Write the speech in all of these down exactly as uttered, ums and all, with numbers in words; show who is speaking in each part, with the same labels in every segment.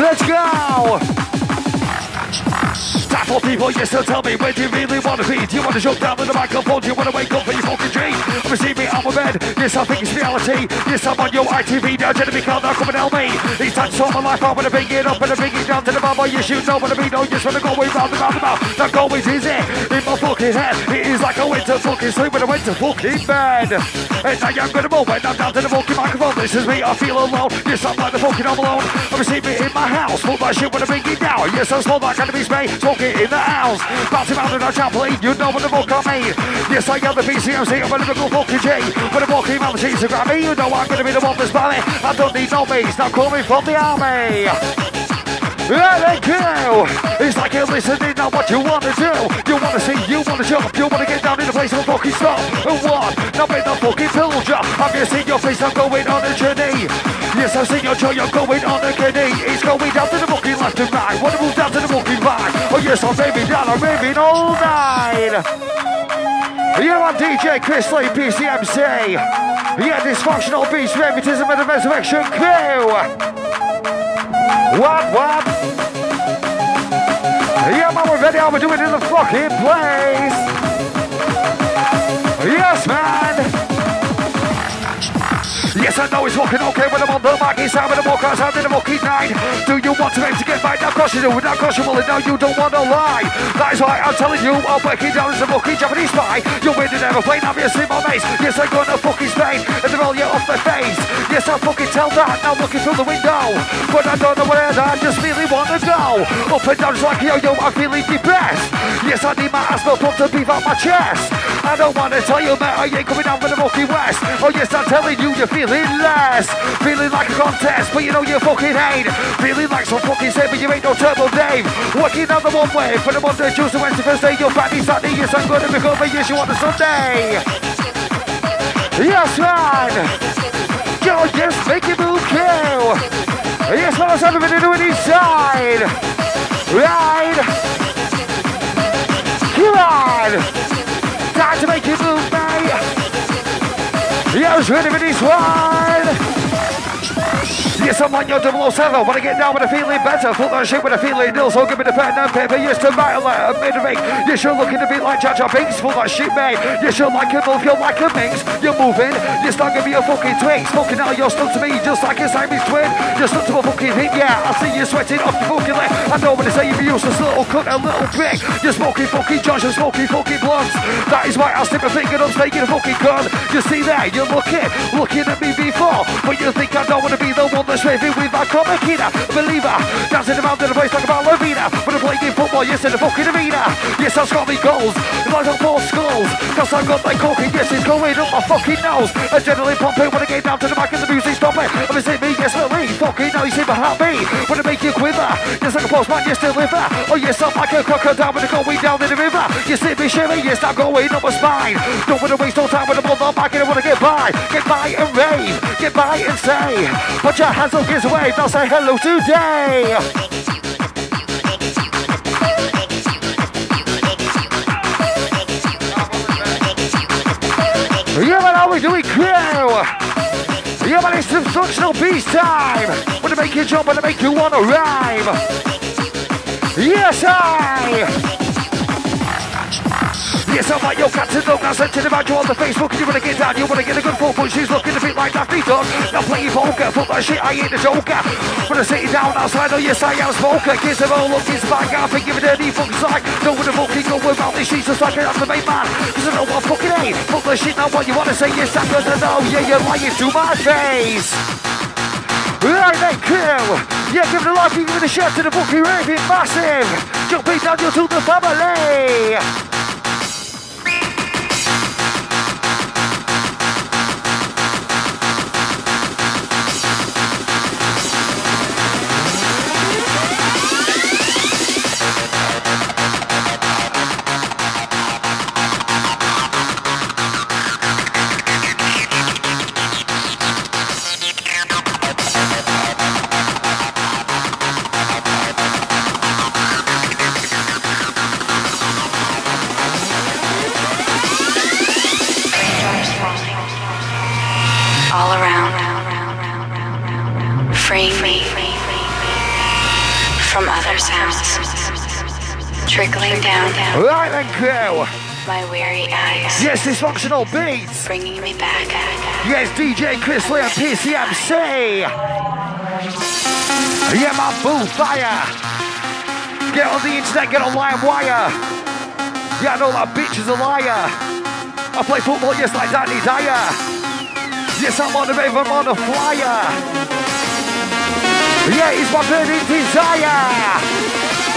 Speaker 1: Let's go! Time for people, yes, so tell me where do you really want to be? Do you want to jump down in the microphone? Do you want to wake up for your fucking dream? Receive me on my bed, yes, I think it's reality. Yes, I'm on your I T V now, Jeremy Carl, now come and help me. He's touched so my life, I'm gonna bring it up and I bring it down to the bottom. You shoot, know what I mean? No, just wanna go way round and round and round. That go is easy in my fucking head. It is like I went to fucking sleep when I went to fucking bed. And now I'm gonna move it, I'm down to the fucking microphone. This is me, I feel alone. Yes, I'm like the fucking home alone. I receive me in my house, put that shit when I bring it down. Yes, I'm slow like enemies me, smoking in the house. Bouncing around in a trampoline, you know what the fuck I mean. Yes, I am the P C M C, I'm a lyrical fucking G. When I'm walking around the streets of Grammy, you know I'm gonna be the one that's ballet. I don't need no means, now coming from the army. Let it go! It's like you're listening now what you wanna do. You wanna see, you wanna jump, you wanna get down in the place of a fucking stop. And what? Now make the fucking pill drop. I'm gonna see your face, I'm going on a journey. Yes, I've seen your joy, I'm going on a journey. It's going down to the fucking left and right. Wanna move down to the fucking right. Oh yes, I'm raving down, I'm raving all night. Yeah, I'm D J Chris Lee, P C M C. Yeah, dysfunctional beats, favoritism and the resurrection crew. What, what? Yeah, man, we're ready. We're doing it in the fucking place. Yes, man. Yes, I know it's walking okay when I'm on the mic. It's out with the walk outside in the fucking night. Do you want to make to get back? Now, of course you do. Now, of course you will. And now you don't want to lie. That is why I'm telling you, I'm breaking down as a fucking Japanese spy. You're winning an aeroplane, obviously, my mates. Yes, I'm going to fucking Spain. And they're all you off their face. Yes, I fucking tell that. Now looking through the window. But I don't know where I just really want to go. Up and down just like yo-yo, I'm feeling depressed. Yes, I need my asthma pump to beef out my chest. I don't want to tell you, man, I ain't coming down from the fucking west. Oh, yes, I'm telling you, you're feeling less. Feeling like a contest, but you know you fucking hate. Feeling like some fucking say, but you ain't no Turbo Dave. Working on the one way for the Monday, Tuesday, Wednesday, Thursday, your Friday, Saturday. Yes, I'm going to recover. Yes, you want the Sunday. Yes, man. Yo, yes, make it move, kill. Yes, what else have we been doing inside? Ride. Come on. Time to make it move, mate. Yes, ready for this one. Yes, I'm on your double oh seven. Wanna get down with a feeling better. Full that shit with a feeling ill. So give me the pen and paper. Yes, to battle like a mid-ring. Yes, you're looking a bit like Jar Jar Binks. Full that shit, mate. Yes, you're like a move. You're like a minx. You're moving. Yes, not gonna be a fucking twig. Smoking out, you're stuck to me just like a Siamese twin. You're stuck to a fucking hit. Yeah, I see you sweating off your fucking leg. I know what to say. You're useless little cut, a little prick. You're smoking fucking Josh and smoking fucking blunts. That is why I slip a finger up, making a fucking gun. You see there, you're looking, looking at me before. But you think I don't want to be the one that's raving with my comic killer, believer. Dancing around in a place like a ballerina. When I'm playing football, yes, in the fucking arena. Yes, I've got me goals, like on four skulls. Cause I've got my coking, yes, it's going up my fucking nose. Adrenaline pumping when I get down to the back of the music, stop it. I'm gonna me, yes, let me fucking know you see my heartbeat. When I make you quiver, yes, like a postman, yes, deliver. Oh, yes, I'm like a crocodile when I'm going down in the river. You see me shivering, yes, I'm going up my spine. Don't wanna waste no time when I'm on the back and I wanna get by. Get by and rave, get by and say. Put your hands up, give away, now say hello today. Yeah, man, how we doing, crew? Yeah, man, it's instructional beast time. Wanna make you jump, wanna make you wanna rhyme. Yes, I. Yes, I'm like your Captain Dog. Now sent to the man, you on the Facebook and you wanna get down, you wanna get a good full punch. She's looking a bit like Daffy Duck. Now playing poker, fuck that shit, I ain't the joker. When I sit down outside, oh yes, I am smoker. Kids are all looking back, I think give it any fucking slack. Don't wanna fucking go around these streets just like an main man. Cause I know what I fucking hate. Fuck that shit, now what you wanna say, yes, I'm gonna know. Yeah, you're lying to my face. Right then, crew. Yeah, give it a like, give it a shout to the fucking raving massive. Jumping down your to the family.
Speaker 2: from other sounds, trickling down, down
Speaker 1: Right then, crew.
Speaker 2: my weary eyes,
Speaker 1: Yes, dysfunctional beats.
Speaker 2: bringing me back.
Speaker 1: Yes, D J Chris Lee and P C M C. Yeah, my boo fire. Get on the internet, get on LimeWire. Yeah, I know that bitch is a liar. I play football, yes, like Danny Dyer. Yes, I'm on the rave, I'm on a flyer. Yeah, it's my burning desire.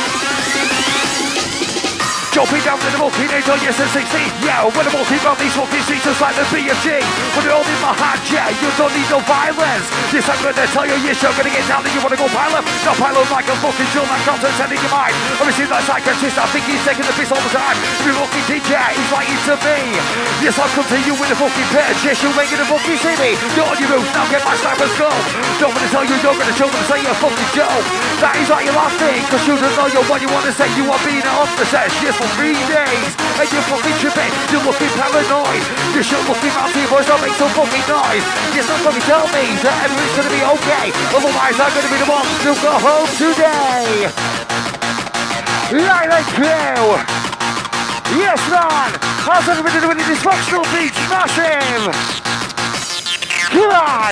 Speaker 1: Jumping down to the volcano, yes, and sixteen. Yeah, when I'm walking around these walking streets just like the B F G. When they're all in my hand, yeah, you don't need no violence. Yes, I'm gonna tell you, yes, you're gonna get down and you wanna go pile up. Not pile up like a fucking drill that comes and in your mind. I've seen that psychiatrist, I think he's taking the piss all the time. Every fucking D J, he's writing to me. Yes, I'll come to you with a fucking pitch. Yes, you ain't gonna fucking see me. You're on your roof, now get my sniper's scope. Don't wanna tell you, you're gonna show them, say you're a fucking joke. That is why you're laughing, cause you don't know you're what you wanna say. You are being an officer, yes, for three days. And you're fucking tripping, you're looking paranoid. You should looking out to your voice, don't make some fucking noise. Yes, don't fucking tell me that everything's gonna be okay. Otherwise, I'm gonna be the one to go home today. Right, like crew. Yes, man. How's everybody doing in this functional beach? Massive. Come on.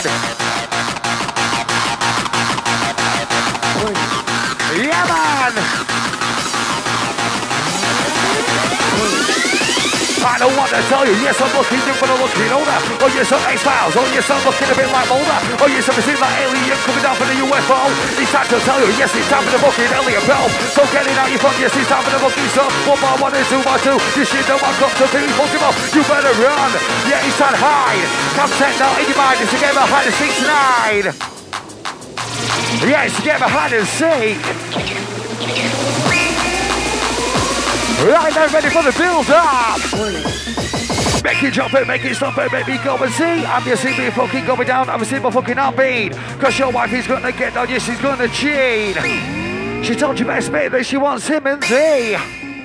Speaker 1: Yeah, man. I don't want to tell you, yes, I'm looking young, but I'm looking older. Oh, yes, I'm X-Files. Oh, yes, I'm looking a bit like Mulder. Oh, yes, I've seen that alien coming down from the U F O. It's time to tell you, yes, it's time for the fucking alien bell. So get it out your front, yes, it's time for the fucking stuff. One by one is two by two. This shit don't want to be fucking up. You better run. Yeah, it's time to hide. Come set now in your mind. It's a game of hide and seek tonight. Yeah, it's a game of hide and seek. Right then, ready for the build-up. Make it jump it, make it stop it, make me go and see. I'm just seeing me fucking going down, I'm seeing my fucking heartbeat. Cause your wife is gonna get down, yes, she's gonna cheat. She told your best mate that she wants him and thee.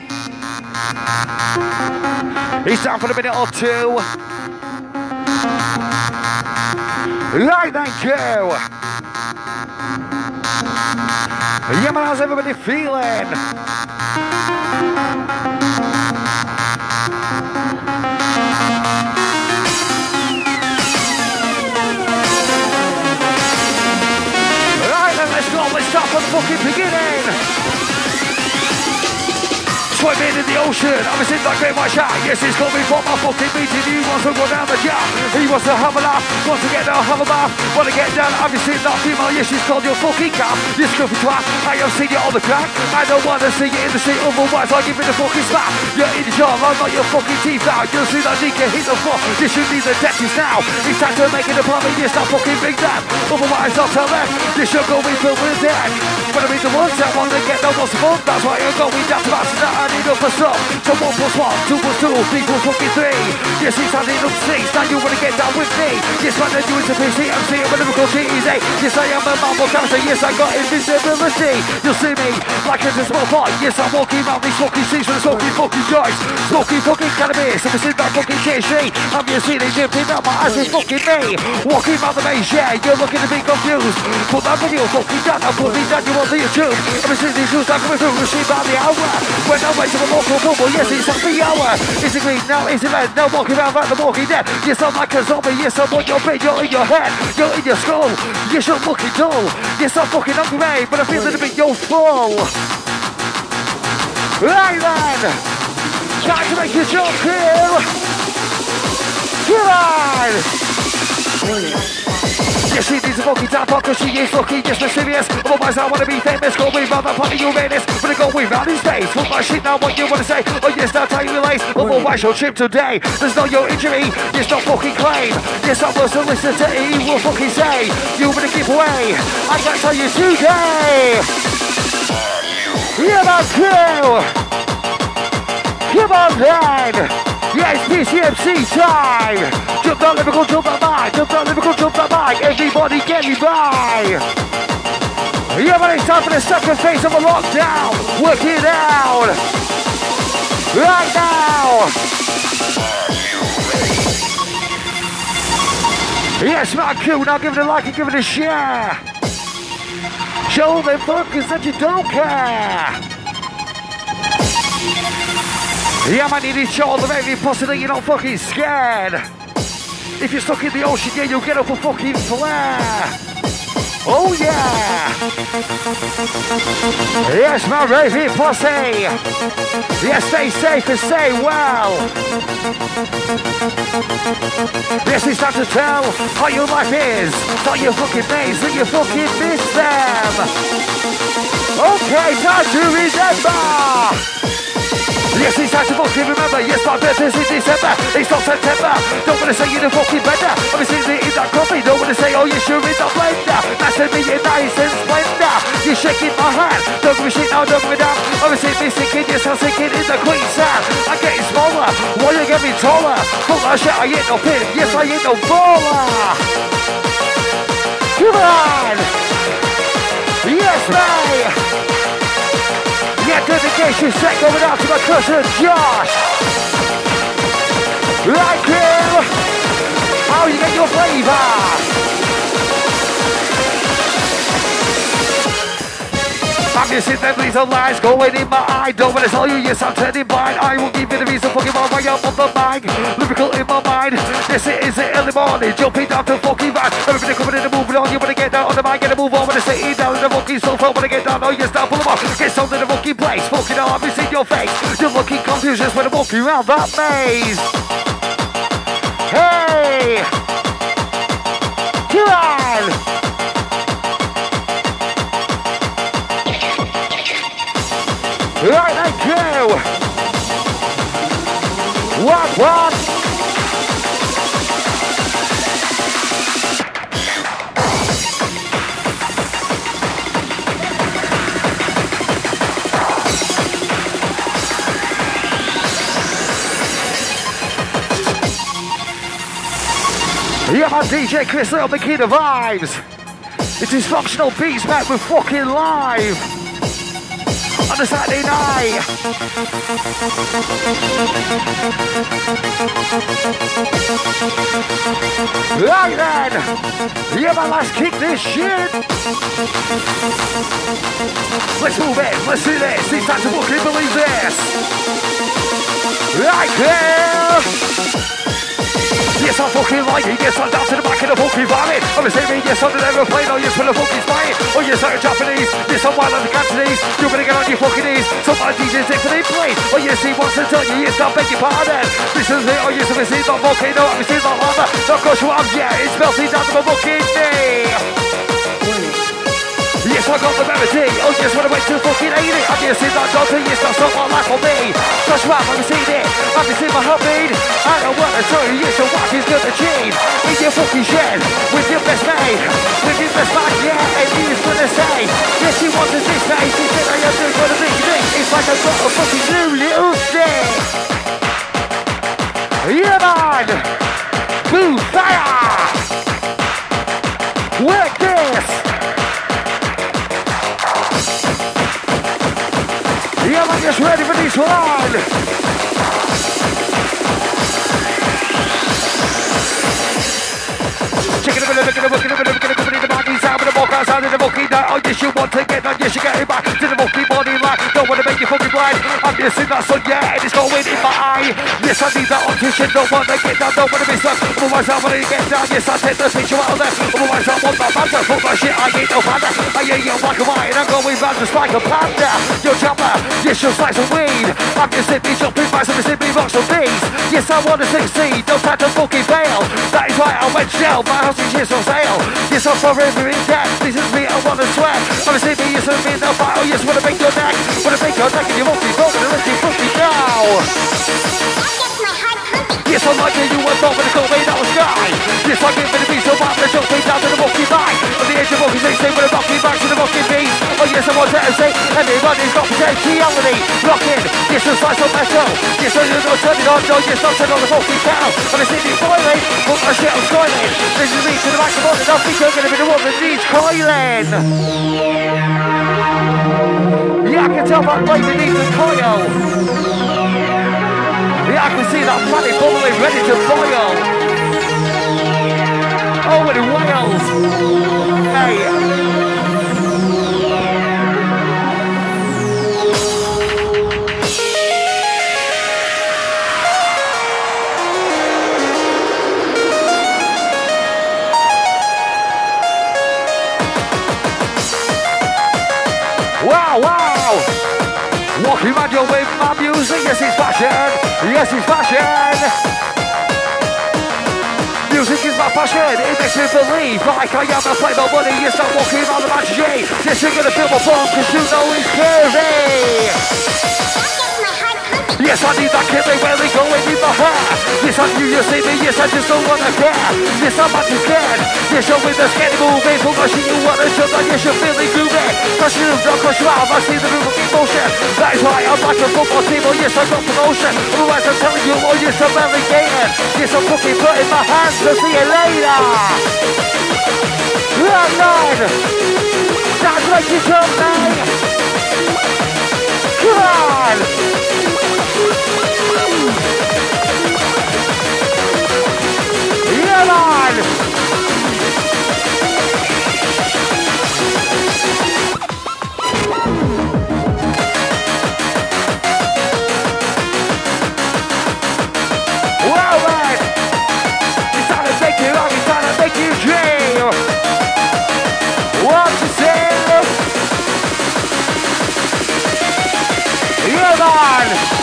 Speaker 1: He's down for a minute or two. Right, thank you. Yeah, man, how's everybody feeling? Right then, let's go, let's start from the fucking beginning. Swimming in the ocean, I'm in that great white shark. Yes, he's coming from my fucking meeting. He wants to go down the jar. He wants to have a laugh, wants to get down, have a bath. Wanna get down, have you seen that female? Yes, she's called your fucking cat. You scruffy twat, I have seen you on the crack. I don't wanna see you in the street, otherwise I'll give you the fucking slap. You're in the jar, I'll knock your fucking teeth out. You'll see that D K hit the floor. You should need the deputies now. It's time to make an appointment, yes, I'll fucking bring them. Otherwise I'll tell them, you should go be filled with death. But I mean the ones that want to get no what's the fun. That's why I'm going down to master that I need up for some. So one plus one, two plus two, three plus fucking three. Yes, he's handing up six. Now you wanna get down with me. Yes, man, then you into P C M C and whenever called G E Z. Yes, I am a mammal character. Yes, I got invisibility. You'll see me like it's a small pot. Yes, I'm walking around these fucking streets with a smoking fucking joints. Smoking fucking cannabis. If it's in that fucking T H C, I'm just seeing it dipping out my ass is fucking me. Walking around the maze, yeah, you're looking to be confused. Put that video fucking down. I'll put it down you on the YouTube. Ever since these news are coming through, receive by the hour. When I'm waiting for local bubble, yes, it's happy hour. Is it green now? Is it red? Now walking around like the walking dead. Yes, I'm like a zombie. Yes, I'm on your bed. You're in your head. You're in your skull. Yes, you're looking dull. Yes, I'm fucking hungry, but I feel that a bit you're full. Right then. Time to make your joke here. Come on. Yes, she needs a fucking tap on cause she is lucky, yes, mysterious. Otherwise I wanna be famous, go with on that part of Uranus. But I go with out in space, look like shit now what you wanna say. Oh yes, that's how you relate, otherwise you'll trip today. There's no your injury, yes, no fucking claim. Yes, I was to listen to it, he will fucking say. You better keep away, I can tell you today. Yeah, man, crew. Come on then. Yeah, it's P C M C time! Jump that lyrical, jump that mic! Jump that lyrical, jump that mic! Everybody get me by! Yeah, but it's time for the second phase of a lockdown! Work it out! Right now! Yes, my crew, now give it a like and give it a share! Show them fuckers that you don't care. Yeah, man, you need to show them every pussy that you're not fucking scared. If you're stuck in the ocean, yeah, you'll get up a fucking flare. Oh yeah! Yes, my raving pussy! Yes, stay safe and stay well! Yes, it's time to tell how your life is! Not your fucking mates, that you fucking miss them! Okay, time to remember! Yes, it's time to fucking remember. Yes, my birthday's in December. It's not September. Don't wanna say you're the fucking better. I'm sitting in that coffee. Don't wanna say, oh, you're sure in the blender. That's to me, you're nice and splendor. You're shaking my hand. Don't give a shit now, don't give a damn. I'm sitting me sinking. Yes, I'm sinking in the queen sand. I'm getting smaller. Why you getting taller? Fuck that shit, I ain't no pin. Yes, I ain't no baller. Come on. Yes, mate. Yeah, dedication set going out to my cousin Josh. Thank you. How you get your flavour? I'm just sitting there, these lies going in my eye. Don't wanna tell you, yes, I'm turning blind. I will give you the reason fucking why I'm on the mic. Lyrical in my mind. Yes, it is the early morning. Jumping down to fucking ride. Everybody coming in and moving on. You wanna get down on the mic, get a move on. Wanna sit down in the fucking sofa. Wanna get down, oh, yes, down, pull them off. Get sold in the fucking place. Fucking hell, I'm missing your face. You're looking confused just when I'm walking around that maze. Hey! Come on! Right, thank you! What, what? Yeah, my D J Chris Little, the king of vibes. It's Dysfunctional Beats back with fucking live. On a Saturday night. Right then. Yeah, man, let's kick this shit. Let's move it. Let's do this. It's time to fucking believe this. Right here. Yes, I'm fucking liking. Yes, I'm down to the back of the fucking vomit. I'm assuming, yes, I'm an aeroplane. Oh, yes, for the fucking spying. Oh, yes, I'm Japanese. Yes, I'm wild on the Cantonese. You're gonna get on your fucking knees. Somebody D J's in for the plane. Oh, yes, he wants to tell you. Yes, I beg your pardon. This is me. Oh, yes, I'm seeing my volcano. I'm seeing my lava. Not gosh, what I'm, yeah, it's melting down to my fucking knee. Yes, I got the melody. Oh, yes, when I went to fucking eighty, I've just seen that doctor. Yes, that's not my life for me. That's right, I've seen it. I've seen my heartbeat. I don't want to tell you, yes, your wife is gonna cheat. In your fucking shed, with your best mate. With your best man, yeah, and he's gonna say, yes, she wants to this face. She said, I am doing what a big thing. It's like I've got a fucking new little thing. Yeah, man. Boom, fire. Work this. Yeah, man, just ready for this one. Chicken up in the look at the book, look at the book, look at the body, sound of the walk outside of the bookie. Oh, yes, you want to get on, yes, you get it back to the bookie body line. Don't want to make you fucking blind. I'm just in that sun, yeah, and it's going in my eye. Yes, I need that audition, don't want to get down, don't want to miss up. Otherwise, I want to get down, yes, I take the picture out of there. Otherwise, I want that panda, fuck that shit, I ain't no panda. I ain't your black and white, and I'm going round to strike a panda. Yo, chopper, yes, you'll slice some weed. I'm just simply jumping by some simply rocks and bees. Yes, I want to succeed, no time to fucking fail. That is right, I went shell, my house is just on sale. Yes, I'm forever in debt, this is me, I want to sweat. I'm a simply, yes, I'm in the battle, yes, wanna break your neck. Wanna break your neck and you won't be broken unless you fucking now. Yes, I'm like you were born with a gold made out of sky. Yes, I'm giving the beat so bad, let's jump down to the rocky back. On the edge of walking, they stay with a rocky back to the rocky beat. Oh yes, I want to say, everybody's got potentiality. Rocking, yes, it's like some metal. Yes, I'm not turning on, no, yes, I'm turning on the fucking cow. I'm a city boiling, put my shit on scoiling. This is me to the microphone, and I think I'm gonna be the one that needs coiling. Yeah, I can tell that lady needs a coil. Yeah, I can see that planet bubbling, ready to boil. Oh, and it wails. Hey. Wow, wow. Walking around your way with my music. Yes, it's fashion. Yes, it's fashion. Music is my passion, it makes me believe like I am a play no money. Yes, I'm walking around the magic. Yes, you're gonna feel my phone cause you know it's crazy. Yes, I need that killing where they going in my hair. Yes, I knew you see me, yes, I just don't wanna care. Yes, I'm not too scared. Yes, you're with the scared moving. For my shit, you wanna jump on, yes, you're feeling groovy. Cause you don't crush you out, I see the move of emotion. That is why I'm like a football team, oh yes, I got promotion. Otherwise I'm telling you, oh yes, I'm relegated. Yes, I'm fucking putting my hands, I'll see you later. Run, run. That's like you jump, mate. Come on. Yeah, man. Wow, man. It's time to make you love, it's time to make you dream. What you say? Yeah, man.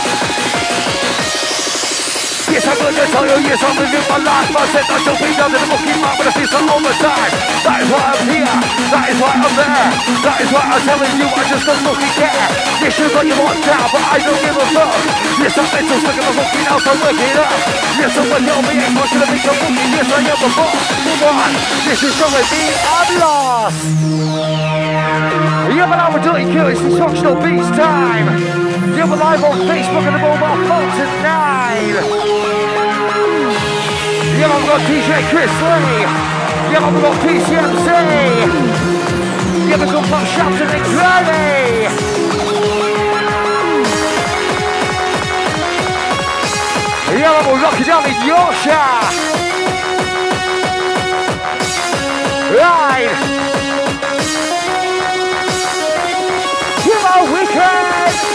Speaker 1: Yes, I'm gonna tell you, yes, I'm living my life. I said I shall be down in the booking mark when I feel so overtime. That is why I'm here, that is why I'm there. That is why I'm telling you, I just don't fucking care. Yes, you got your watch down, but I don't give a fuck. Yes, I'm mental, stuck in my fucking house, I'm working up. Yes, I'm gonna tell me, ain't much gonna make a booking. Yes, I am the boss. One, this is showing me I'm lost. Yeah, but I'm a dirty kill, it's Dysfunctional Beats time. Yeah, we're live on Facebook and the mobile phone tonight. Yeah, I've got D J Chris Lee. Yeah, I've got P C M C. Yeah, we've got Pop Shapton and Granny. Yeah, I'm rocking down in Yorkshire. Right. Come on, weekend.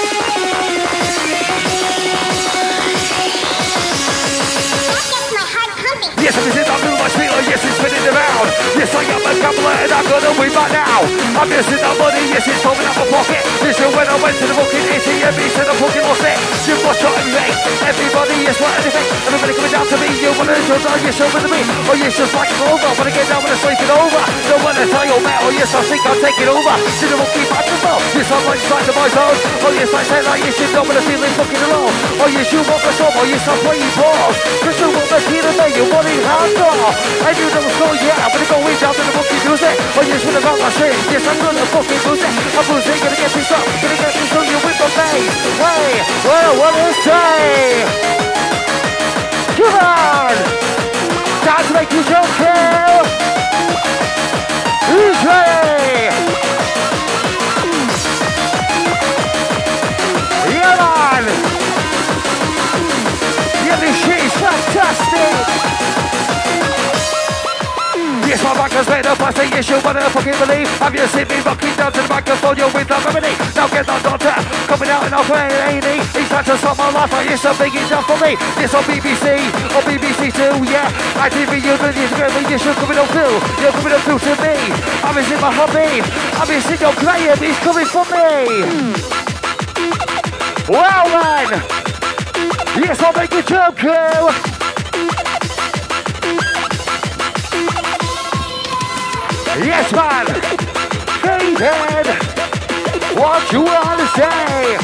Speaker 1: Yes, I'm in that move, I feel yes, it's spinning around. Yes, I am a gambler and I'm gonna win right now. I'm missing that money, yes, it's coming out my pocket. Listen, when I went to the booking, it's the M B, said I fucking lost it. You watch what I'm saying. Everybody, yes, what anything. Everybody coming down to me, you wanna jump down, yes, over to me. Oh, yes, just like it's over. When I get down, when I sleep it over. Don't wanna tell you, man, oh, yes, I think I'll take it over. See the booking back as well. Yes, I'm right inside of my zone. Oh, yes, I say that, yes, you don't wanna feel it fucking alone. Oh, yes, you want the song, oh, yes, I'm playing balls. Cause you want the key to me, you want it hands off. And you don't know, yeah, I'm gonna go way down to the booking music. Oh, yes, when I'm out my shit, yes, I'm gonna fucking lose it. I'm losing, gonna get this up, gonna get this on you with the bass. Hey, well, what do you say? Come on! Time to make you jump, kill! Who's ready? Yeah, man! Yeah, this shit is fantastic! Yes, my back has made up, I say yes, you wanna fucking believe. Have you seen me rocking down to the microphone, you're with the remedy. Now get that doctor, coming out in our way, ain't he? He's trying to stop my life, I used to think it's up for me. Yes, on B B C, on B B C two, yeah. I T V, you're really together, yes, you're coming on through. You're coming on through to me. I'm missing my hobby, I'm missing your playing, he's coming for me. Well, man. Yes, I'll make it jump, crew. Yes, man! David! What you wanna say?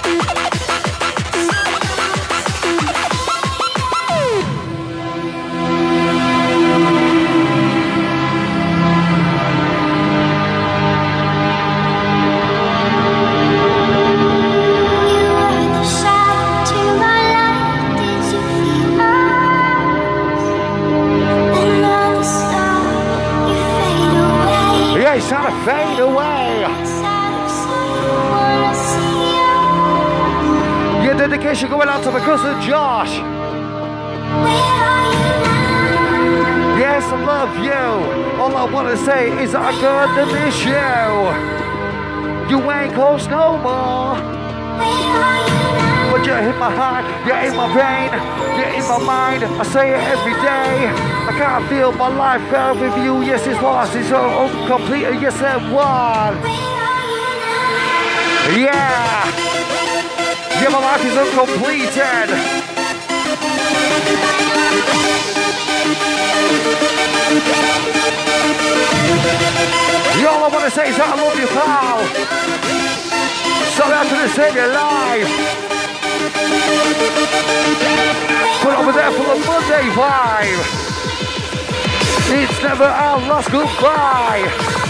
Speaker 1: It's time to fade away. Your dedication going out to my cousin Josh. Yes, I love you. All I want to say is that I'm gonna miss you. You ain't close no more. But you're in my heart, you're in my brain, you're in my mind. I say it every day. I can't feel my life fell with you. Yes, it's lost, it's all complete. Yes, it was. Yeah! Yeah, my life is uncompleted. All I want to say is that I love you, pal. Sorry I'm going to save your life. Put over there for the Monday vibe. It's never our last goodbye.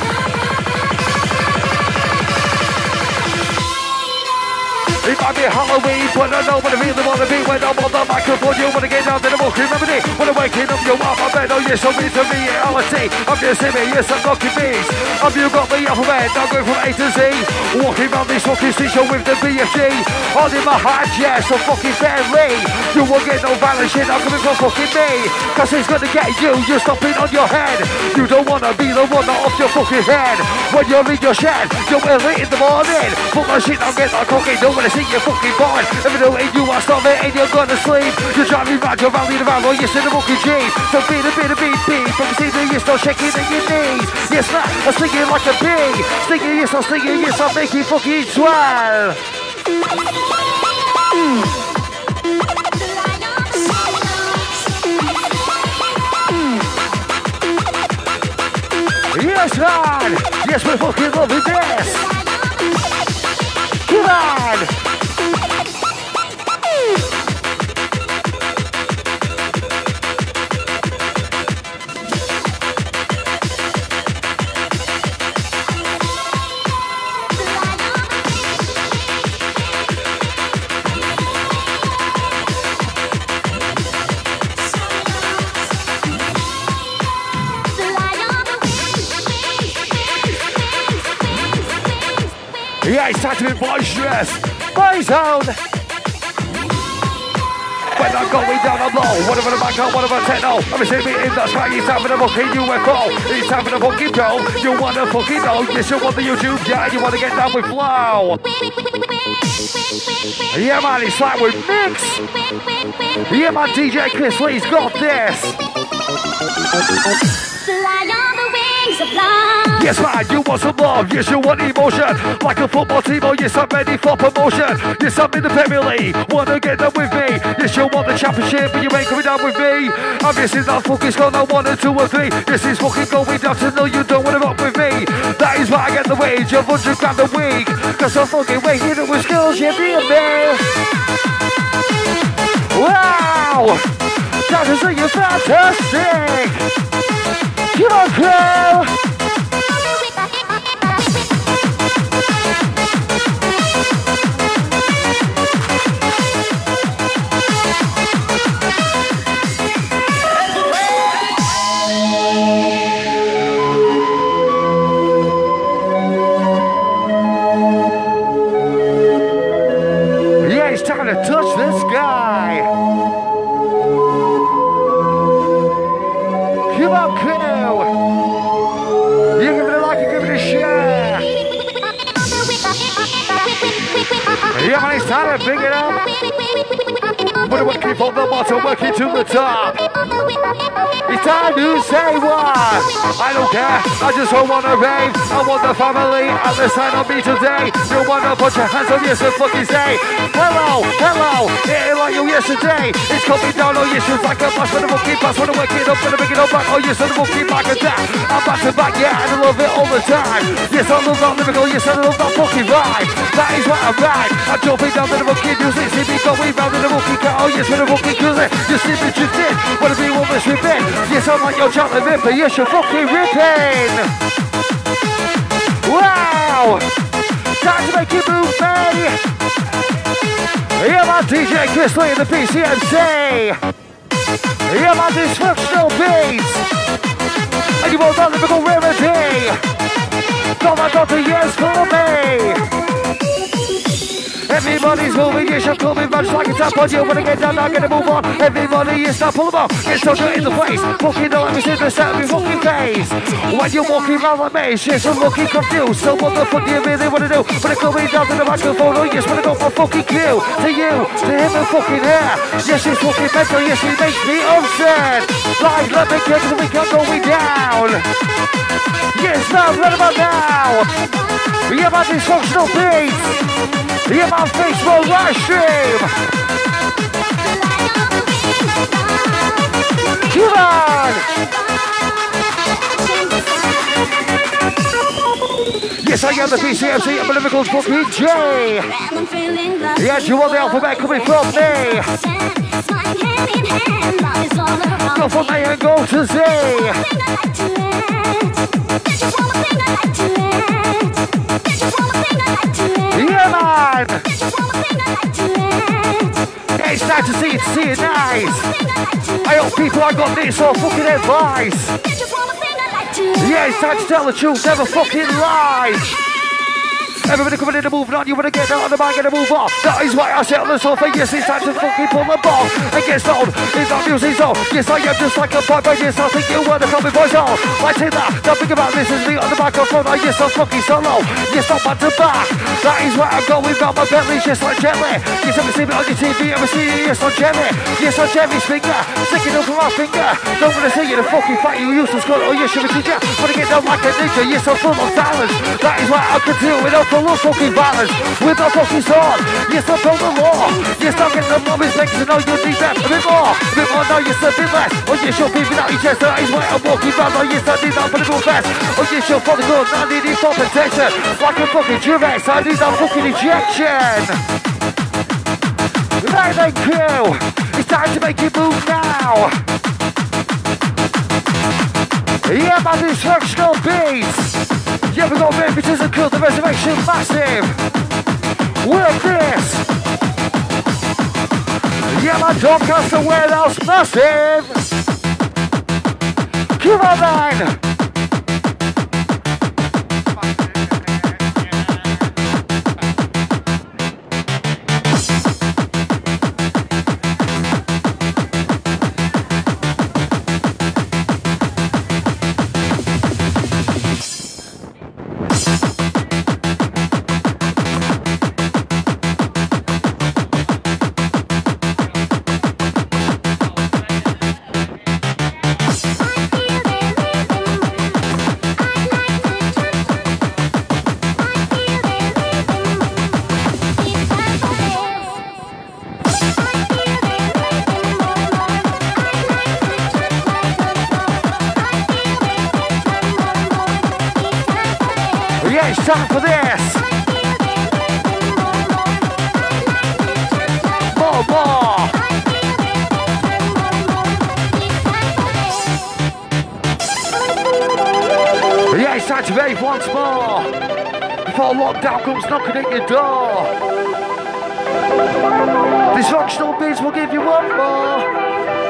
Speaker 1: It might be Halloween, but I know what I really want to be when I'm on the microphone. You want to get down to the book, remember me? When I'm waking up, you're off my bed. Oh yes, I'm into reality. I'm just saying, yes, I'm knocking beats. Have you got the alphabet? Now going from A to Z. Walking around this fucking station with the B F G. Holding my hand, yes, so fucking fairly. You won't get no violent shit, I'm coming from fucking me. Cause it's gonna get you, you're stomping on your head. You don't wanna be the one off your fucking head. When you're in your shed, you're early in the morning. Fuck my shit, I'll get that cookie, don't wanna see you're fucking born. Every day you are starving and you're gonna sleep. You're driving round, you're rallying around, or you're in the fucking G. So beat a bit of beat beat. From the season you're still shaking in your knees. Yes, man, I'm singing like a bee. Singing, yes, I'm singing, yes, I'm making fucking swell. Mm. Yes, man. Yes, we're fucking loving this. Come on. Yeah, it's time to be boisterous. Boyzone. When I'm going down, I'm low. What about a back up? What about techno? I'm assuming in that sky. It's time for the fucking U F O. It's time for the fucking pro. You wanna fucking know? Yes, you want the YouTube. Yeah, you wanna get down with flow. Yeah, man, it's like with mix. Yeah, man, D J Chris Lee's got this. Fly on the wings of love. Yes, man, you want some love. Yes, you want emotion. Like a football team. Oh, yes, I'm ready for promotion. Yes, I'm in the Premier League. Wanna get down with me? Yes, you want the championship, but you ain't coming down with me. I'm missing that fucking score. No one or two or three. This is fucking going down to know you don't wanna rock with me. That is why I get the wage of one hundred grand a week. Cause I'm fucking waiting up with skills, you feel me? Wow! That is singing fantastic! Come on, crew! Yeah, it's time to touch this guy! Come on, crew! You give it a like, you give it a share! Yeah, man, it's time to pick it up! We're working from the bottom, working to the top! It's time to say what? I don't care, I just don't wanna rave. I want the family at the side of me today. You wanna put your hands on yes and fucking say hello, hello, it ain't like you yesterday. It's coming down, oh yes, it's like a bus for the fucking bus. When I wake it up, when I make it all back, oh yes, I'm the fucking back of that. I'm back to back, yeah, and I love it all the time. Yes, I love that lyrical, yes, I love that fucking rhyme. That is what I ride. I'm jumping down to the fucking music, see me going round in the fucking car, oh yes, with the fucking cruising. You see me drifting, wanna be one that's ripping. Yes, I'm like your chocolate ripper, yes, you're fucking ripping. Wow! Time to make you move, baby. Yeah, man, D J Chris Lee in the P C M C. Yeah, man, dysfunctional beats. And you want that lyrical remedy. Got my daughter, yes, for me. Everybody's moving, yes, you're coming, much like it's up on you. When I get down, I'm gonna move on. Everybody, yes, stop, pull them up. Get so good in the face. Fucking know every single set of your fucking face. When you're walking around like me, yes, I'm looking confused. So what the fuck do you really wanna do? When I come in down to the microphone, oh yes, when I go for fucking cue. To you, to him and fucking her. Yes, it's fucking mental, yes, he makes me upset. Live, let me get the weekend going down. Yes, now, right about now. Yeah, my dysfunctional beats. Yeah, my Facebook live stream. Come on. Yes, I am the P C M C. I'm a lyrical fucking J. Yeah, do you want the alphabet coming from me? Go from A and go to Z. Yeah, man. It's time to see it, see it nice. I hope people I got this all fucking advice. Yeah, it's time to tell the truth, never fucking lie. Everybody coming in and moving on, you wanna get down on the mic and move on. That is why I sit on the sofa, yes, it's time to fucking pull the ball and get stoned. It's not music zone, yes, I am just like a pipe, but yes, I think you wanna call me voice on. I say that, don't think about this, is me on the microphone, I yes, I'm fucking solo, yes, I'm back to back. That is why I'm going round my belly, just like jelly. Yes, ever see me on your T V, ever see you, yes, on Jerry. Yes, on Jerry's finger, sticking up from my finger. Don't wanna see you, the fucking fight, you useless girl, oh yes, you're a teacher. Wanna get down like a ninja, yes, I'm full of talent. That is why I can do it, I'm full of fucking violence. With my fucking sword, yes, I'm from the law. Yes, I'm getting the mob respect to know you need that a bit more. A bit more, no, yes, a bit less. Oh yes, you're beeping out your chest, that is why I'm walking round. Oh yes, I need that for the good fast. Oh yes, you're for the good, I need it for protection. Like a fucking Durex, I need that fucking injection. Right then, crew, it's time to make it move now. Yeah, man, dysfunctional beats. Yeah, we got Memphis and Cool, the resurrection massive. Work this. Yeah, my Doncaster warehouse massive. Come on then. It's time for this. More, more. Yeah, it's time to rave once more. Before lockdown comes knocking at your door. Dysfunctional beats will give you one more.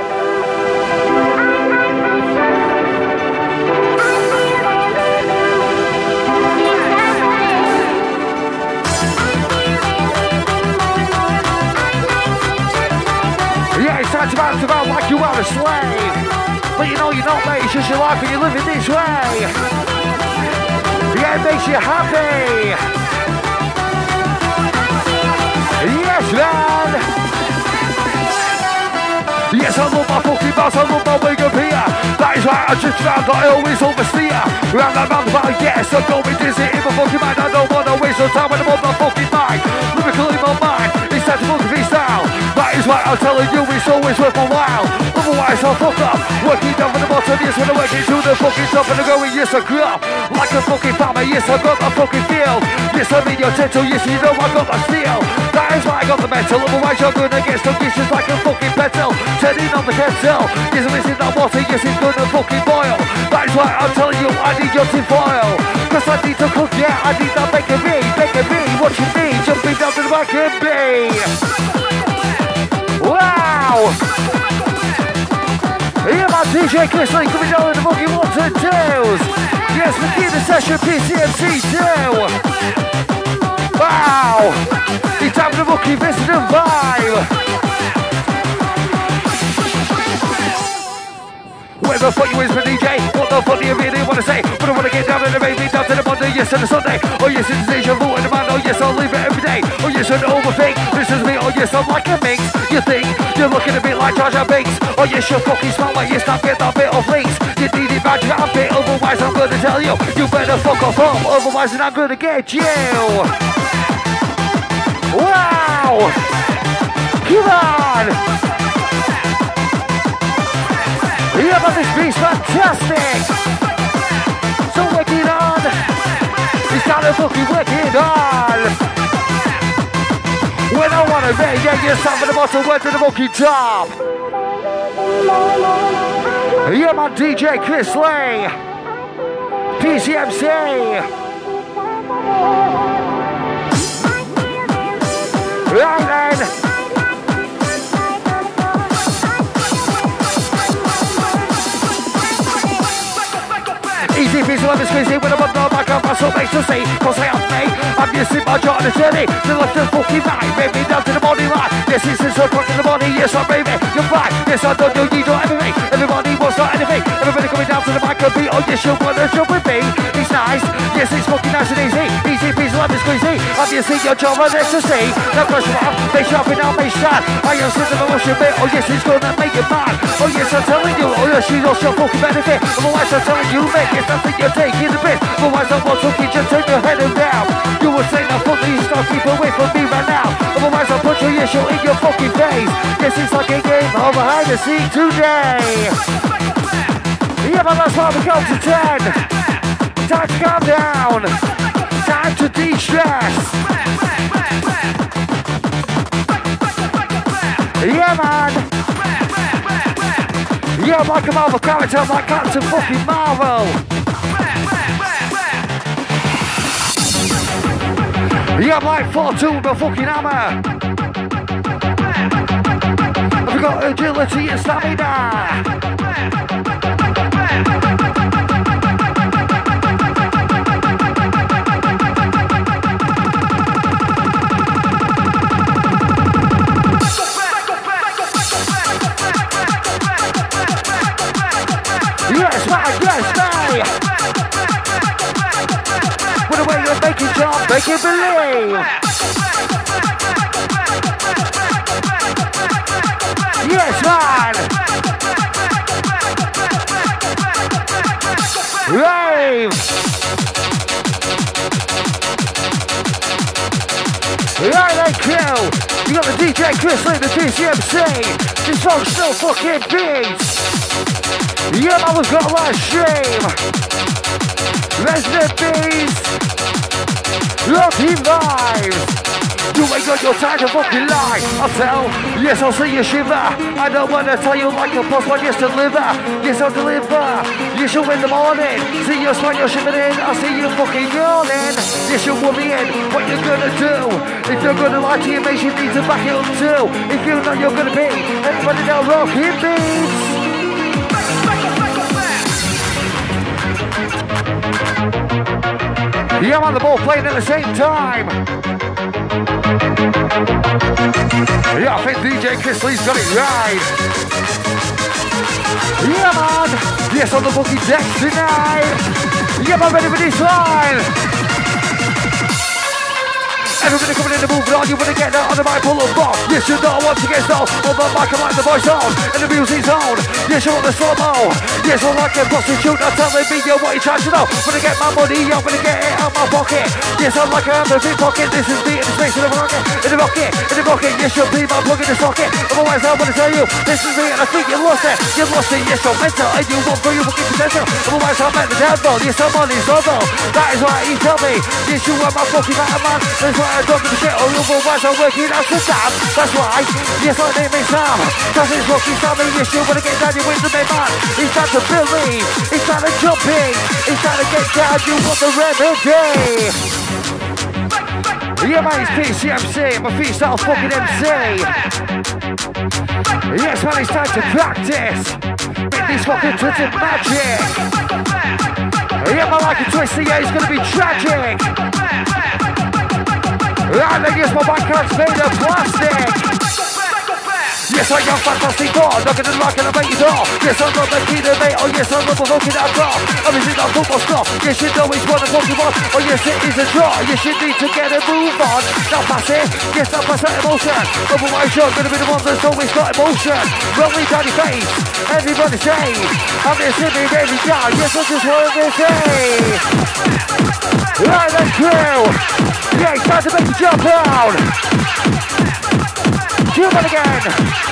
Speaker 1: It's about to about like you are a slave. But you know you're not, mate, it's just your life and you're living this way. Yeah, it makes you happy. Yes, man. Yes, I love my fucking boss, I love my wig up here. That is right, I just round, I always oversteer. Round that roundabout, yes, I'm going dizzy in my fucking mind. I don't want to waste no time when I'm on my fucking mind. Lyrical in my mind, it's time to move the freestyle. That is why I'm telling you it's always worth a while. Otherwise I'll fuck up. Working down from the bottom, yes, when I'm working to the fucking top and I'm going, yes, I grew up like a fucking farmer, yes, I got my fucking field. Yes, I'm in your dental, yes, you know I got my steel. That is why I got the metal, otherwise you're gonna get stuck, it's just like a fucking petal. Turning on the kettle, yes, I'm missing that water, yes, it's gonna fucking boil. That is why I'm telling you I need your tin foil. Cause I need to cook, yeah, I need that bacon me, bacon me, what you need, jumping down to the back and be. Wow! Yeah, my D J Chris Lee coming down with the fucking ones and twos. Yes, begin the session P C M C two. Wow! It's time to the bookie, visitor vibe. Where the fuck you is for D J? What the fuck do you really want to say? But I want to get down in the baby, down to the Monday, yes, and the Sunday. Oh yes, it's deja vu and the man, oh yes, I'll leave it every day. Oh yes, an overthink, this is me, oh yes, I'm like a minx. You think you're looking a bit like Jar Jar Binks? Oh yes, you fucking smell like you stop get that bit of links. You need it bad, you have it, otherwise I'm gonna tell you. You better fuck off home, otherwise I'm gonna get you. Wow! Come on! Yeah, but this beat's fantastic! So wicked on! It's time to fucking wicked on! When I wanna be, yeah, you're some of the bottom, went to the fucking top! Yeah, my D J Chris Lee! P C M C! Right then! Easy piece of lemon squeezy with a button on my cup, that's what makes us see. Cause I have me, I'm using my jaw on the journey. To the left and fucking right, make me down to the morning light. Yes, it's so front in the morning, yes, I'm baby, you're right. Yes, I don't know you don't everything. Everybody wants not anything. Everybody coming down to the mic and beat, oh yes, you wanna jump with me. It's nice, yes, it's fucking nice and easy. Easy piece of lemon squeezy, I'm using your jaw on ecstasy. Now crush them out, they sharpen out, they stand. I am sitting on a bit, oh yes, it's gonna make you mad. Oh yes, I'm telling you, oh yes, she's also fucking benefit. Otherwise, I'm telling you, make it. I think you're taking the piss. Otherwise I want to keep just take your head and down. You will say that please stop, keep away from me right now. Otherwise I'll put your issue in your fucking face. Yes, it's like a game of hide and seek today. Yeah, but that's why we go to ten. Time to calm down. Time to de-stress. Yeah, man. Yeah, I'm like a Marvel character, I'm like Captain fucking Marvel. Yeah, I'm like Fortune, the fucking hammer. Have we got agility and stamina? Yes, man, yes, man! With the way you're making jump, make it believe! Yes, man! Rave! Right, like crew! You got the D J Chris Lee, the P C M C! This song's still fucking beats! Yeah, man, we've got a lot of shame. Resident Beast. Lucky Vibes. You ain't got your time to fucking lie. I'll tell. Yes, I'll see you shiver. I don't want to tell you like a boss, but yes, deliver. Yes, I'll deliver. Yes, you'll in the morning. See you smile, you're shivering. I'll see you fucking yawning. Yes, you're worrying what you're gonna do. If you're gonna lie to your mates, you need to back it up too. If you know you're gonna be everybody down rocking beats. Yeah, man, the ball playing at the same time. Yeah, I think D J Chris Lee's got it right. Yeah, man. Yes, on the bookie deck tonight. Yeah, man, ready for this line. Everybody coming in the move on, you wanna get that on the mic, pull up box. Yes, you know once again, so on the mic, I like the voice on, and the music's on. Yes, you want the slow-mo. Yes, I like a prostitute, not telling me yo, what you trying to know. Wanna get my money, I'm gonna get it out my pocket. Yes, I like a hammer, big pocket, this is me in the space in the rocket, in the rocket, in the rocket. Yes, you'll be my plug in the socket. Otherwise, I wanna tell you, this is me, and I think you lost it. You lost it, yes, you're mental, and you want for your fucking potential. Otherwise, I'm at the devil, yes, I'm on his level. That is why he tell me, yes, you are my fucking man. That's why I don't give a shit, or otherwise I'm working as a Sam. That's why, yes, I name is Sam. That's his fucking Sammy, yes, you wanna get down, you win the main man. He's trying to believe, he's trying to jump in, he's trying to get down, you want the remedy. Yeah, man, it's P C M C, I'm a freestyle fucking M C. Yes, man, it's time to practice. Make these fucking twisted magic. Yeah, man, like a twisty, yeah, it's gonna be tragic. And then yes, my backhand's made of plastic. Yes, I am fantastic God, knocking the rock and I make it off. Yes, I'm not the key to mate. Oh yes, I'm not the fucking outlaw. Everything that football stuff. Yes, you know it's what the Pokemon. Oh yes, it is a draw. Yes, you need to get a move on. Now pass it. Yes, now pass that emotion. Otherwise, you're gonna be the one that's always got emotion. Rolling down your face. Everybody say, I'm just sitting every guy. Yes, I just want to say. Right, that's true. Yeah, it's time to make the jump down. Jump it again.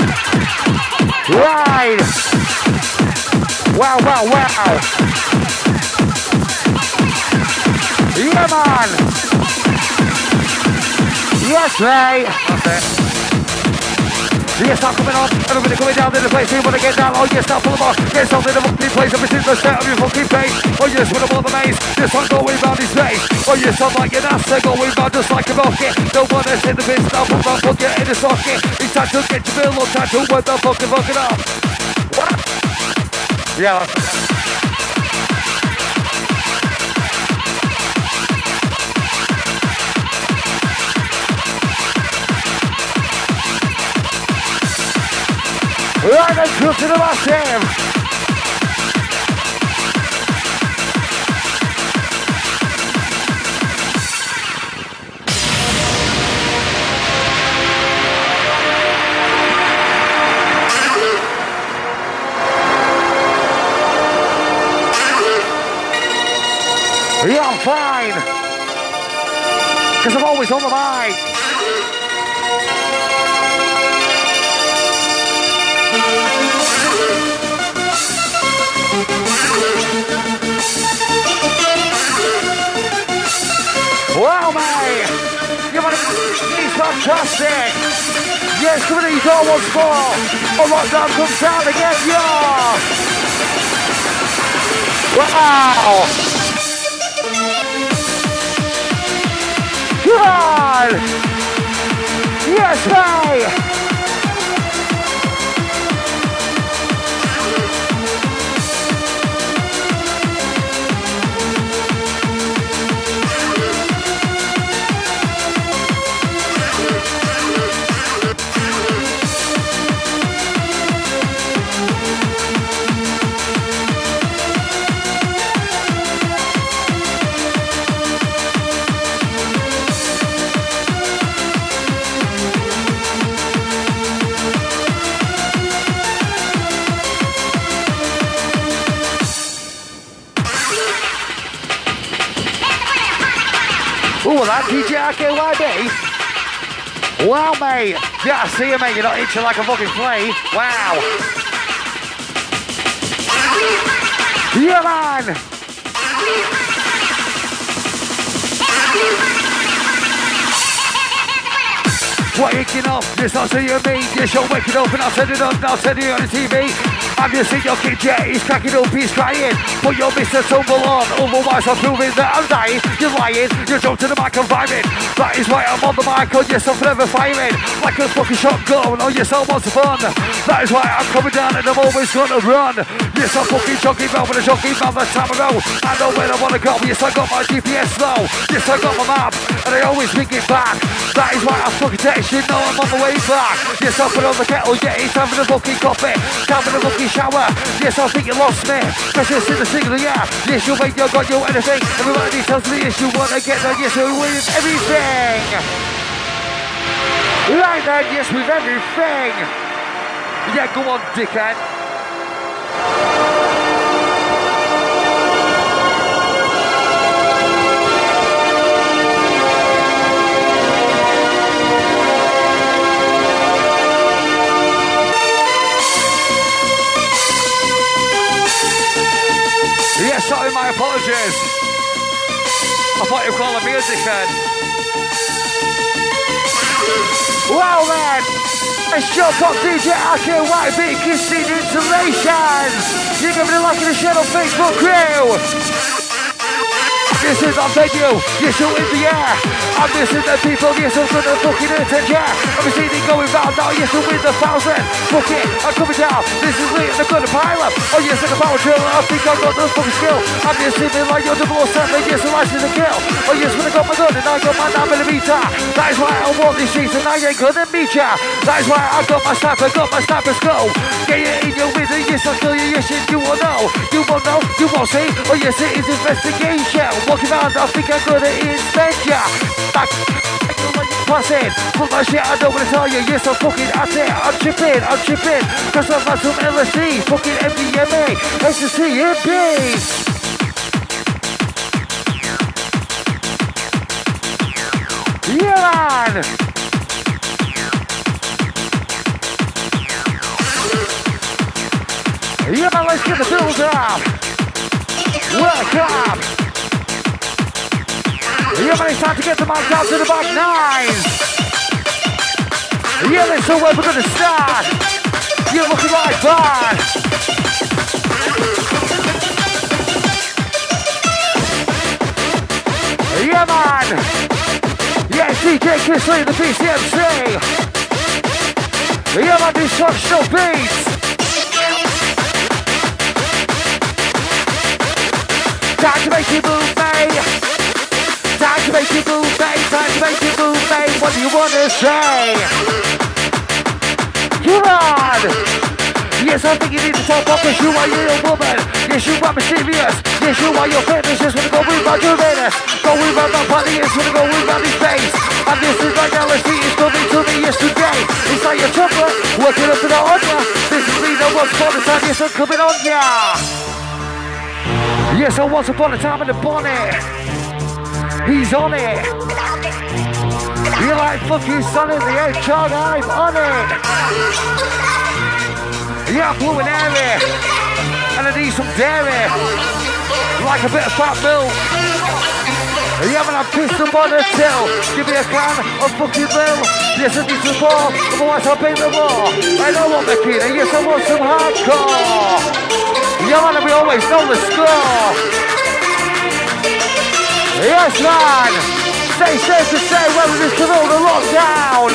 Speaker 1: Right. Wow, wow, wow. Yeah, man. Yes, mate. That's it. Yes, I'm coming on. Everybody coming down to the place. You want to get down? Oh, yes, I'm full of on. Yes, I'm in the fucking place. I'm in the set of your fucking face. Oh, yes, with a more the maze. Yes, I'm going round his face. Oh, yes, I'm like an ass. They're going round just like a rocket. No one has in the biz. Now put my fucking in the socket. It's time to get your bill. Or time to work the fucking fucking up. What? Yeah. Right, let's go to the massive. Yeah, I'm fine. Because I'm always on the mic. Wow, mate! You're going to be fantastic! Yes, come on, you all once more! A lockdown comes out again, yeah! Wow! God! Yes, mate! Ooh, that D J R K Y B. Wow, mate. Yeah, I see you, mate. You're not itching like a fucking flea. Wow. Yeah, man. What aching off? Yes, I'll see you and me. Yes, you're waking up and I'll send it on. I'll send it on the T V. I'm just seeing your kid jet, he's cracking up, he's crying. But you're Mister Tumble on, otherwise I'm proving that I'm dying. You're lying, you jump to the mic and vibing. That is why I'm on the mic, oh yes, I'm forever firing. Like a fucking shotgun, oh yes, I want to fun. That is why I'm coming down and I'm always gonna run. Yes, I'm fucking jogging round with a jogging round that time ago. I know where I wanna go, yes, I got my G P S though. Yes, I got my map, and I always bring it back. That is why I fucking text you, know I'm on the way back. Yes, I put on the kettle, yeah, it's time for the fucking coffee. Time for the fucking shower. Yes, I think you lost me. Cause you're in the single, yeah. Yes, you make you got you anything. Everybody tells me yes, you wanna get that. Yes, you win everything. Right then, yes, with everything. Yeah, go on, dickhead. Yes, sorry, my apologies. I thought you were calling me a dickhead. Wow, man. It's your top D J R K Y B Kissing Installations. You're giving it like in the share on Facebook crew. This is our venue. Yes, you're in the air. I'm missing the people. Yes, I'm gonna fucking entertain. Yeah, I'm seeing it going round. I'm now yes to win the thousand. Fuck it, I'm coming down. This is lit, I'm gonna pile up. Oh yes, like a power drill. I think I've got the fucking skill. I'm just sleeping like you're double oh seven. Yes, I'm license to kill. Oh yes, when I got my gun and I got my nine millimeter. That is why I walk these streets and I ain't gonna meet ya. That is why I got my sniper, got my sniper skull. Get it in your window, yes I'll kill you, yes you will know. You won't know, you won't see. Oh yes, it is investigation. Walking around, I think I'm gonna inspect ya. Like, passing, put my shit, I don't wanna tell you. Yes, I'm fucking at it, I'm tripping, I'm tripping. Cause I've had some L S D, fucking M D M A, ecstasy, M D. Yeah, man! Yeah, man, let's get the build up! Welcome! Yeah, man, it's time to get the mic out to the back nines! Yeah, let's know where we're gonna start! You're looking like bad! Yeah, man! Yeah, it's D J Kisley, the B C M C! Yeah, man, Destructional Beats! Time to make you move, mate! Time to make you move, mate! Time to make you move, mate! What do you wanna say? Come on! Yes, I think you need to talk up, yes, you are your woman. Yes, you are mysterious. Yes, you are your fitness. Just wanna go with my Juventus. Go with my body, yes, wanna go with my face. And this is like L S D, it's coming to me yesterday. It's like your chocolate, working up to the on ya. This is me, that once upon a time, yes, I'm coming on ya. Yes, I once upon a time in the bonnet. He's on it. You're like fucking son in the H R, I'm on it. Yeah, I'm blue and airy, and I need some dairy, like a bit of fat milk. Yeah, man, I'm pissed up on the till. Give me a can of fucking milk. Yes, I need some more, otherwise I'll pay the more. I know what they're kidding, yes, I want some hardcore. Yeah, man, we always know the score. Yes, man. Stay safe to say whether this can all the lockdown.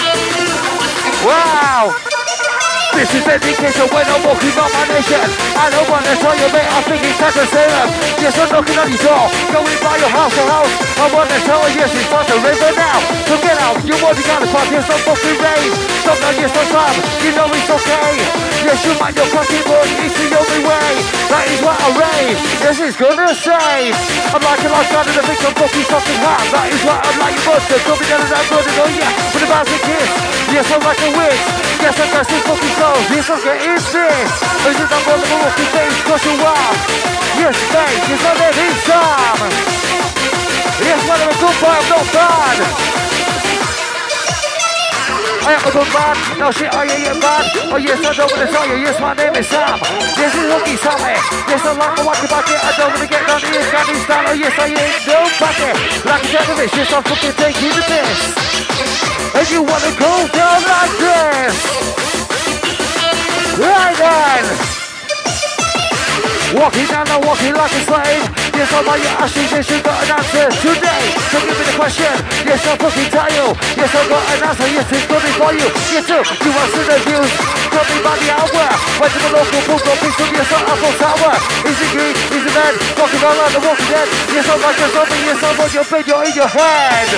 Speaker 1: Wow. This is dedication when I'm walking on my nation. I don't want to tell you, mate, I think it's time to say them. Yes, I'm knocking on your door, going by your house to house. I want to tell you, yes, it's time to river now. So get out, you want to get the party, yes, I'm fucking rain. Stop now, yes, I'm time, you know it's okay. Yes, you might your fucking boy, it's the only way. That is what I rave, yes, it's gonna save. I'm like a lifeguard and I think I'm fucking fucking hot. That is what I'm like a monster, coming down and I'm running, oh yeah, with a bouncing kiss. Yes, I'm like a witch, yes, I'm got some fucking soul. Yes, I'm getting this. This is I'm on the walking face, crush a while. Yes, mate, yes, I'm every time. Yes, man, I'm a good boy, I'm not bad. I am a good man, no shit, I ain't bad. Oh yes, I don't want to tell you, yes, my name is Sam. Yes, it's Hooky Sammy. Yes, I'm like a wacky bucket, I don't want to get down to your candy style. Oh yes, I ain't no bucket. Like a terrorist, yes, I'm fucking taking the piss. And you want to go down like this. Right then! Walking down and walking like a slave. Yes, I'm on your ashes, yes, you got an answer today. So give me the question, yes, I'll fucking tell you. Yes, I've got an answer, yes, it's coming for you. Yes, too, you answer the views, got me by the hour. Went to the local pub, got piece of yes, I'm Apple Tower. Is it green, is it red, walking around the walking dead. Yes, I'm like a zombie, yes, I'm on your bed, you're in your head.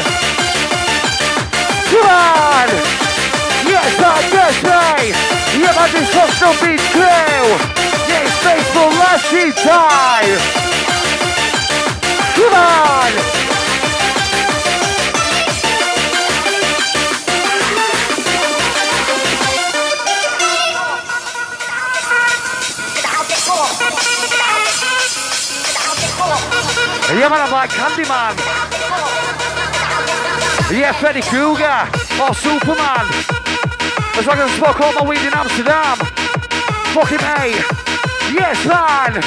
Speaker 1: Come on! Yes, I'm yes, mate! Yeah, my Destructional Beats crew! Yeah, it's faithful lasting time! Come on! Yeah, man, I'm like Candyman! Yeah, Freddy Krueger! Or Superman! As long as I smoke all my weed in Amsterdam. Fucking A. Yes, man.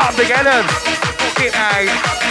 Speaker 1: out Big Ellen. Fucking A.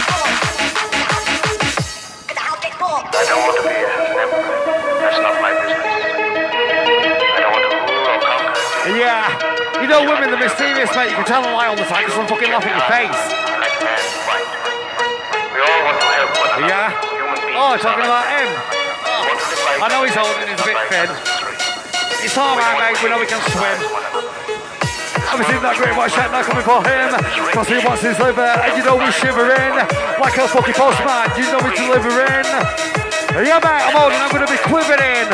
Speaker 3: I don't want to be a emperor. That's not my business. I don't want to rule or conquer.
Speaker 1: Yeah. You know women, they're mysterious, mate. You can tell a lie all the time because I'm fucking laughing in your face.
Speaker 3: Black and white. We all want to help one another.
Speaker 1: Yeah?
Speaker 3: Human beings
Speaker 1: Oh,
Speaker 3: are
Speaker 1: talking
Speaker 3: like
Speaker 1: about him.
Speaker 3: Want to live like
Speaker 1: I know he's holding, he's a bit thin. It's alright, mate. We know we can swim. Haven't seen that great white shark now coming for him. Cause he wants his liver, and you know we're shivering. Like a fucking postman, you know we're delivering. Yeah, mate, I'm holding, I'm gonna be quivering.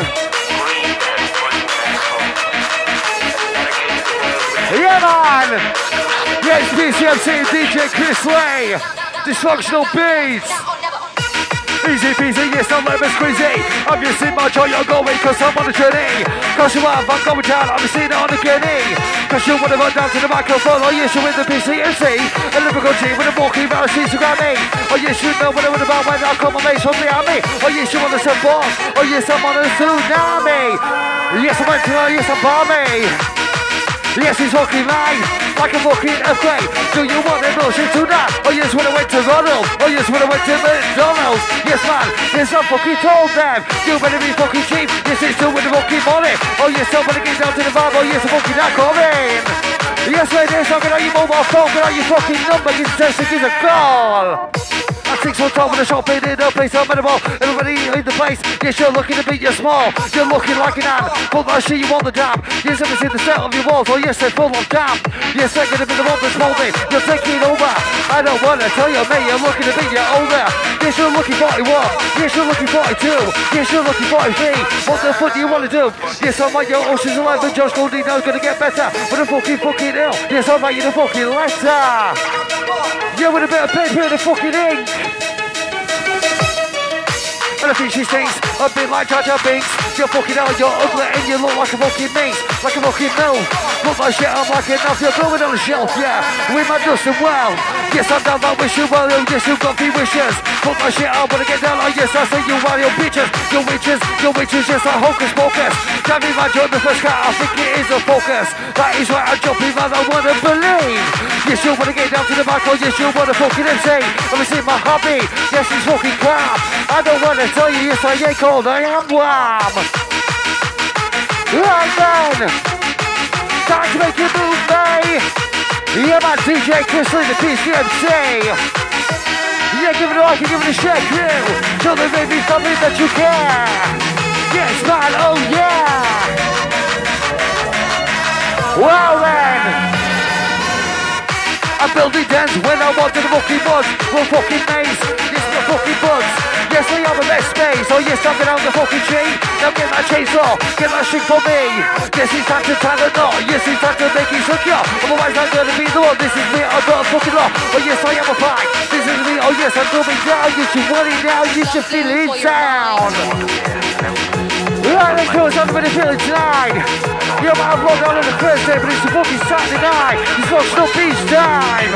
Speaker 1: Yeah, man! Yes, B C M C and D J Chris Lay. Dysfunctional Beats. Easy peasy, yes, I'm lemon squeezy. Have you seen my joy? You're going, cause I'm on a journey. Cause you have, I'm going down, I've seen it on the journey. Cause you would have gone down to the microphone. Oh, yes, you're in the P C M C. A lyrical G with a walking around, she's to grab me. Oh, yes, you know what I'm about when I come on mates from the army. Oh, yes, you want to support. Oh, yes, I'm on a tsunami. Yes, I'm on to, yes, I'm balmy. Yes, he's fucking lying, like a fucking earthquake. Do you want a bullshit tonight? Oh yes, when I went to Ronald. Oh yes, when I went to McDonald's. Yes, man, yes, I fucking told them. You better be fucking cheap. Yes, it's still with the fucking money. Oh yes, I'm gonna get down to the bar. Oh yes, I'm fucking not coming. Yes, ladies, I'm gonna your mobile phone. Get out your fucking number. Give the test, give a call. At six foot twelve in the shop, in the place, I'm at the ball. Everybody in the place, yes, you're looking to beat you small. You're looking like an ant, but that shit you want the damn. Yes, ever seen the set of your walls, oh yes, they're full of damn. Yes, they're gonna be the one that's holding, you're taking over. I don't wanna tell you, mate, you're looking to beat you older. Yes, you're looking forty-one, yes, you're looking forty-two, yes, you're looking forty-three. What the fuck do you wanna do? Yes, I'm like your Ocean's Eleven, Josh Goldino's gonna get better. But I'm fucking fucking ill, yes, I'm like you the fucking letter. Yeah, with a bit of paper and a fucking ink. And I think she thinks I've been like Jar Jar Binks. You're fucking out, you're ugly and you look like a fucking minx. Like a fucking mill. Look like shit, I'm like enough. You're going on the shelf, yeah. With my dust and well. Yes, I'm down that wish you well. Yes, you've got three wishes. Put my shit out, but I get down like yes, I say you are your bitches. Your witches, your witches, yes, like hocus pocus. Can't be my job, the first cat, I think it is a focus. That is why I'm jumping, man, I wanna believe. Yes, you wanna get down to the back, oh yes, you wanna fucking M C. Let me see my hobby. Yes, it's fucking crap. I don't wanna tell you, yes, I ain't cold, I am warm. Right then, time to make you move, mate. Yeah, man, D J Chris Lee, the P C M C. Yeah, give it a like and give it a share, crew. Show them maybe something that you care. Yes, man, oh yeah. Well then, I'm building dens when I wanted the fucking bugs. Well, fucking maze, yes, the fucking bugs. Yes, we are the best space. Oh yes, I'm going on the fucking tree. Now get that chainsaw, get that shit for me. Yes, it's time to tie the knot. Yes, it's time to make it secure. Otherwise, I'm gonna be the one. This is me, I've got a fucking lot. Oh yes, I am a pack. This is me. Oh yes, I'm coming down. Yes, you want it now. You should feel it down. Right, let's go. Everybody feeling tonight. You might have logged on on the Thursday, but it's the fucking Saturday night. It's not still beach time.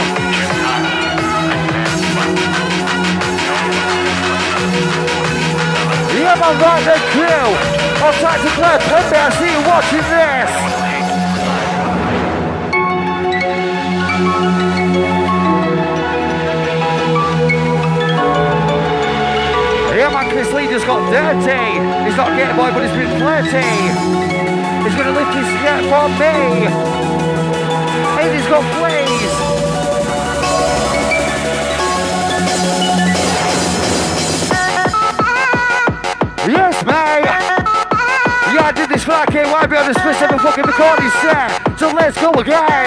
Speaker 1: Yeah, my right there, crew. I'm trying to play Pepe. I see you watching this. Yeah, man, Chris Lee just got dirty. He's not getting boy, but he's been flirty. He's gonna lift his skirt for me. And he's got fleas. Yes, mate! Yeah, I did this for K Y B on the specific fucking recording set. So let's go again!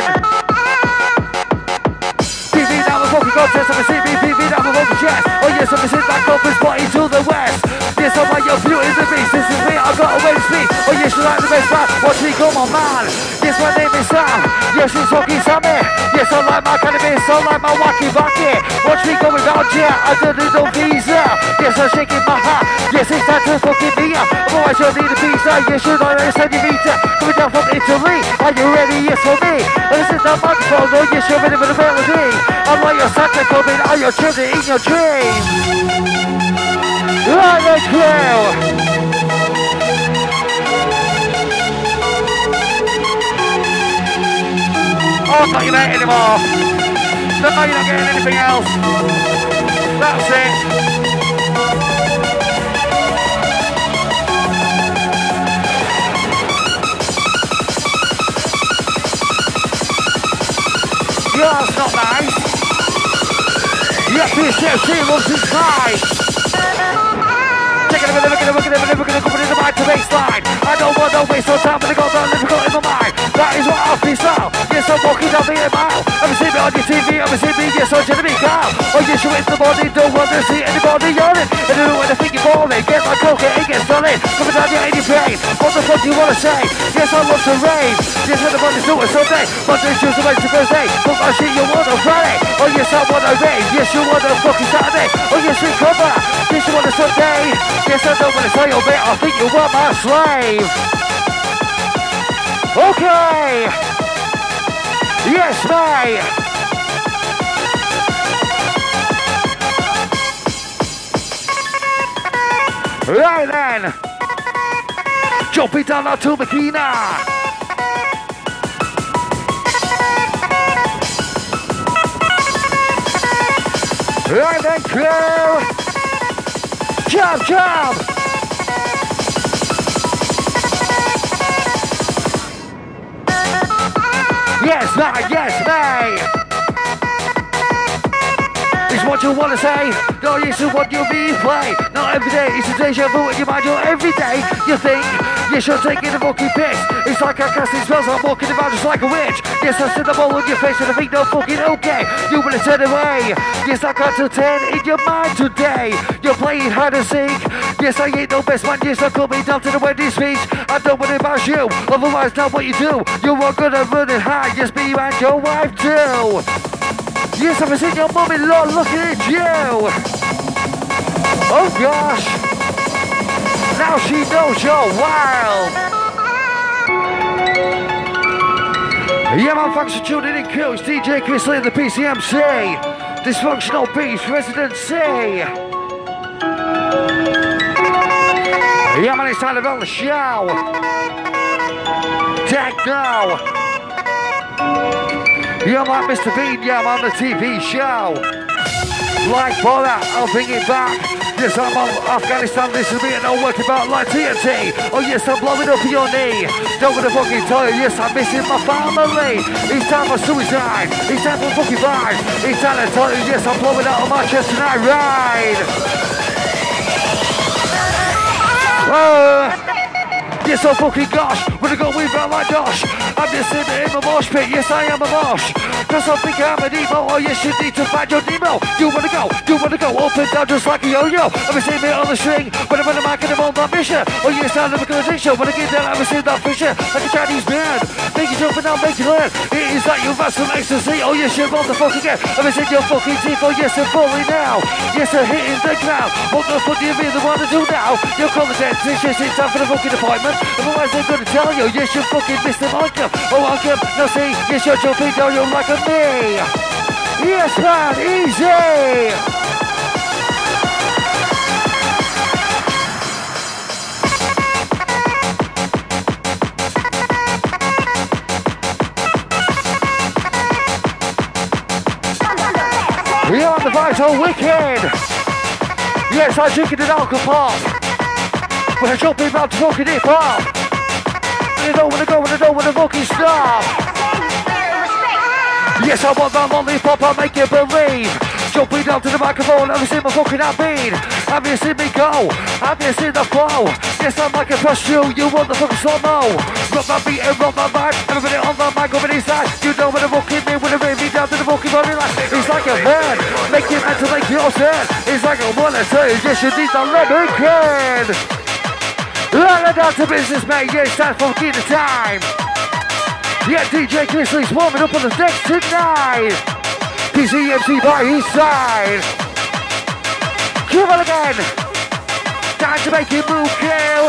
Speaker 1: P V down the fucking contest, I'm a C B P V down the fucking chest. Oh yes, I'm a sit back up and spotting to the west. Yes, I'm like your beauty the beast, this is me, I've got a way to speak. Oh yes, you like the best man, watch me come on, man. Yes, my name is Sam, yes, it's fucking Sammy. Yes, I like my cannabis, I like my wacky wacky. Watch me going down, yeah, I did it on visa. Yes, I'm shaking my hat, yes, it's time to fucking be up. Otherwise you'll need a pizza, yes, you know it's a meter. Coming down from Italy, are you ready, yes, for me? And this is that microphone, oh yes, you're ready for the melody. I'm like your Santa coming, are you chilling in your dreams? Right, let's go! Oh, I'm not your mate anymore. No, you're not getting anything else. That's it. Yeah, that's not nice. Yeah, P S F C runs inside. Taking a minute, looking at looking at looking at coming in the mind to baseline. I don't want no waste no time, but I got that difficult in my mind. That is what I'll freestyle. Yes, I'm walking down the mile. Ever seen me on your T V? Ever seen me? Yes, I'm trying to be calm. Oh, yes, you in the morning, don't want to see anybody yawning. And you know when I think you're falling, get my coke, it gets solid. Coming down your eighty brain. What the fuck do you want to say? Yes, I love to rave. Yes, when the morning's do it Sunday. Monday, Tuesday, Wednesday, Thursday. Put my shit, you want on Friday. Oh, yes, I want to rave. Yes, you want a fucking Saturday. Oh, yes, we cover. Yes, you want a Sunday. Yes, I don't want to tell you, mate. I think you want my slave. Okay. Yes, mate. Right then. Jumping down now to Makina. Right then, crew. Jump, jump. Yes, mate, yes, mate. It's what you want to say. No, it's what you replay. Not every day, it's a deja vu in your mind. You're every day, you think, yes, you're taking a fucking piss. It's like I'm casting spells, I'm walking around just like a witch. Yes, I said I'm all on your face and I think no fucking okay. You wanna turn away. Yes, I got to ten in your mind today. You're playing hide and seek. Yes, I ain't no best man. Yes, I call me down to the wedding speech. I don't want to about you. Otherwise, not what you do. You are gonna run and hide. Yes, me and your wife too. Yes, I've seen your mum-in-law looking at you. Oh gosh. Now she knows you're wild. Yeah, man, thanks for tuning in, crew. It's D J Chris Lee of the P C M C. Dysfunctional Beast Residency. Yeah, man, it's time to run the show. Techno. Yeah, man, Mister Bean, yeah, I'm on the T V show. Like Borat, I'll bring it back. Yes, I'm on Afghanistan, this is me and I'm working about like T N T. Oh yes, I'm blowing up your knee. Don't wanna fucking tell you, yes, I'm missing my family. It's time for suicide. It's time for fucking vibe. It's time to tell you, yes, I'm blowing out of my chest and I ride. Whoa. Yes, oh fucking gosh, when I go weave around like Dosh, I'm just in, in my mosh pit, yes I am a mosh. Cause I think I'm an emo, oh yes you need to find your Nemo. You wanna go, you wanna go up and down just like a yo-yo. Ever seen me on the string, when I'm on the mic and I'm on my mission. Oh yes, I'm the recognition, when I get down I've seen that fisher. Like a Chinese man, make you jump and I'll make you learn. It is like you've had some ecstasy, oh yes you're on the fucking get. Ever seen your fucking teeth, oh yes I'm falling now. Yes I'm hitting the ground, what the fuck do you really wanna do now? You're calling the dentist, yes it's time for the fucking appointment. Otherwise they're gonna tell you, yes you fucking missed the Malcolm. Oh welcome, now see, yes you're jumping down, you're like a me. Yes man, easy. You're on the Vital Wicked. Yes, I'm drinking an alcohol. We're jumping about to fucking hip hop. You don't wanna go, wanna know when the fucking stop. Yes, I want that lollipop, I'll make you believe. Jumping down to the microphone, have you seen my fucking beat? Have you seen me go? Have you seen the flow? Yes, I'm like a prostitute, you want the fucking slow-mo. Rock that beat and rock that mic, everybody on that mic over inside. You know when the fucking me, when the baby down to the fucking body line. It's like a man, make it meant to make your turn. It's like a one and two, yes, you need the lemon can. Right down to business, mate, yeah, it's time for the time. Yeah, D J Grizzly's warming up on the decks tonight. P C M C by his side. Come on again. Time to make it move, kill.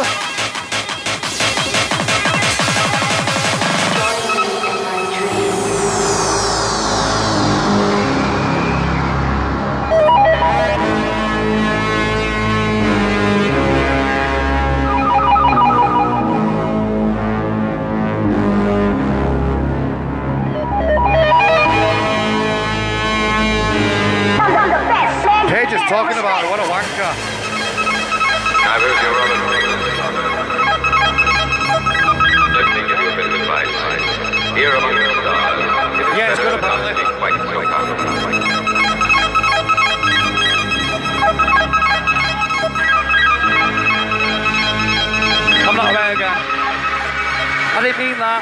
Speaker 1: again. I didn't mean that.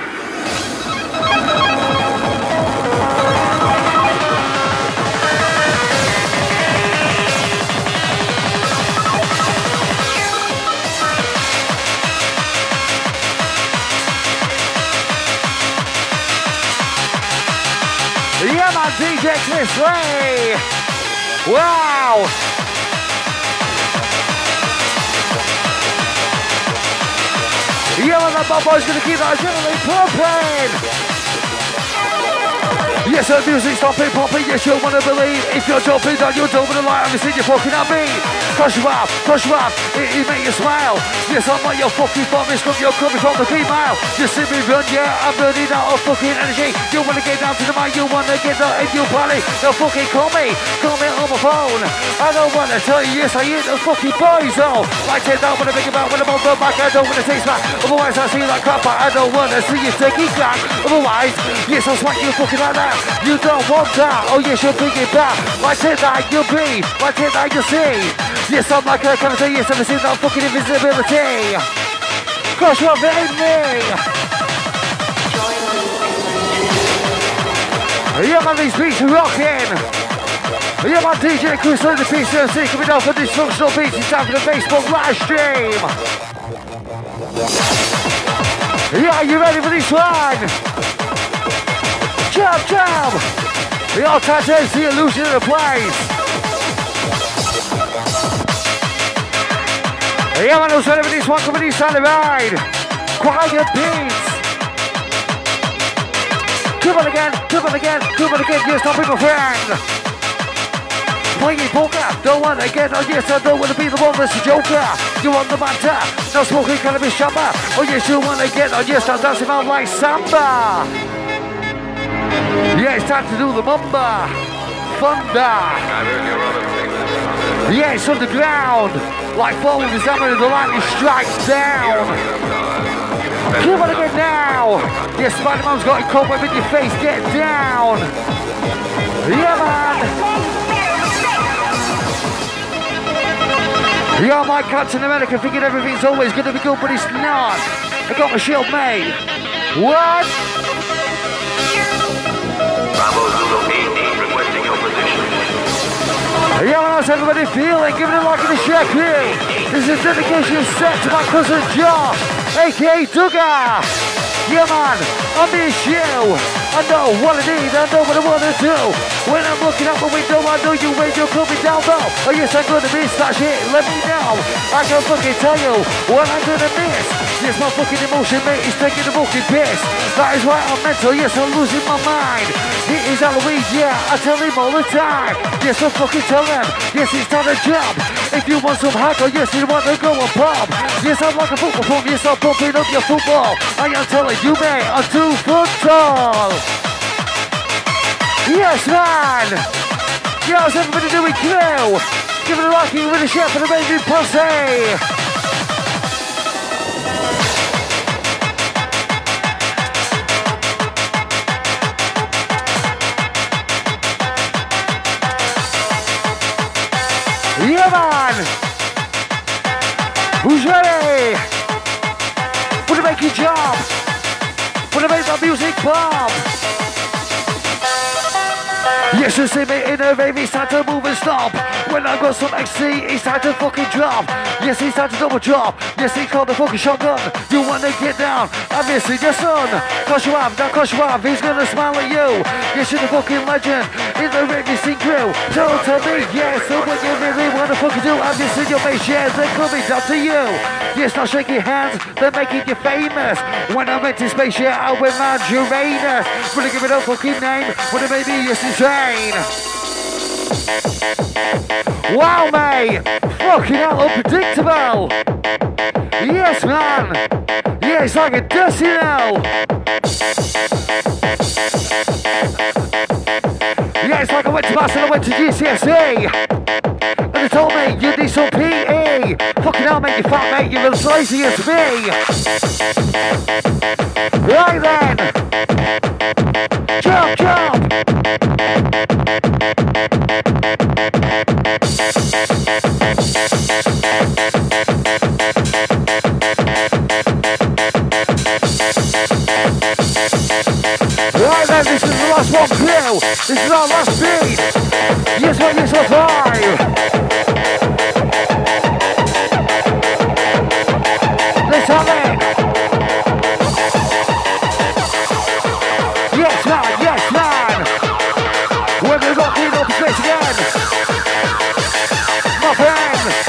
Speaker 1: Yeah, man, D J Chris Ray. Wow. Yeah, man, that bad boy's gonna keep that adrenaline pumping. Yes, the music's stopping, popping, yes, you wanna believe. If you're jumping down, you're jumping the light, I've seen you fucking at me. Crush rap, crush rap, it, it make you smile. Yes, I'm like your fucking promise, come, you're coming from the female. You see me run, yeah, I'm burning out of fucking energy. You wanna get down to the mic, you wanna get down in your body. Don't fucking call me, call me on my phone. I don't wanna tell you, yes, I hit the fucking boys, though. Like ten down when I think about when I'm on the back, I don't wanna taste that. Otherwise, I see like crap, but I don't wanna see you taking crack. Otherwise, yes, I'll smack you fucking like that. You don't want that, oh yes, you're thinking that. Like take that, you'll be, like take that, you'll see. Yes, I'm like a kind of say, yes, I've seen that fucking invisibility. Crush what made me. Yeah, man, these beats are rocking. Yeah, man, D J Chris on the P C M C coming down for Dysfunctional Beats. It's time for the Facebook live stream. Yeah, you ready for this one? Jump, jump! We all try to see the illusion of the place. Yeah, man, who's ready for this one? Coming inside the ride. Quiet beats. Come on again, come on again, come on again. Yes, stop it, my friend. Playing poker, don't want to get, oh yes, I don't want to be the one that's a joker. You want the matter, no smoking cannabis shopper. Oh yes, you want to get, oh yes, I'm dancing out like samba. Yeah, it's time to do the mamba. Thunder. Yeah, it's underground. Like falling the hammer and the lightning strikes down. Come on again now. Yeah, Spider-Man's got a cobweb in your face. Get down. Yeah, man. Yeah, I'm like Captain America thinking everything's always going to be good, but it's not. I got my shield made. What?
Speaker 3: Bravo Zulu eighteen requesting your position.
Speaker 1: Yeah, well, how's everybody feeling? Give it a like in the check here. This is a dedication set to my cousin Josh, a k a. Duggar. Yeah, man, I miss you. I know what I need, I know what I want to do. When I'm looking out the window, I know you when you're coming down though. Oh yes, I'm gonna miss that shit, let me know. I can fucking tell you what I'm gonna miss. Yes, my fucking emotion, mate, is taking the fucking piss. That is why I'm mental, yes, I'm losing my mind. It is Halloween, yeah, I tell him all the time. Yes, I fucking tell him, yes, it's not a job. If you want some hack, or yes, you want to go and pop. Yes, I'm like a football pump, yes, I'm pumping up your football. I am telling you, mate, I'm two foot tall. Yes, man! Yeah, how's everybody doing, crew? Give it a like, give it a share for the amazing posse! Yeah, man! Who's ready? Wanna make your job? Wanna make my music bomb? Yes, you see me in a rave, it's time to move and stop. When I got some X C, it's time to fucking drop. Yes, it's time to double drop. Yes, it's called the fucking shotgun. You wanna get down? I'm missing your son. Cause you have, now cause you have, he's gonna smile at you. Yes, you're the fucking legend in the racing crew. Tell to me, yes, so what you really wanna fucking do? I'm missing your base, yes, they're coming down to you. Yes, now shake your hands, they're making you famous. When I'm into space, yeah, I wear my Uranus. Wanna give it a fucking name? Wanna maybe yes, insane. Wow, mate! Fucking hell, unpredictable! Yes, man! Yeah, it's like a dusty now! Yeah, it's like I went to Mass and I went to G C S E! And they told me, you need some P E! Fucking hell, mate, you fat mate, you're as lazy as me! Right then! Jump, jump! Right then, this is the last one, crew. This is our last beat. Yes, one, yes, one, five. Let's have it. Yes, man, yes, man. When we're rocking up space again. My friend.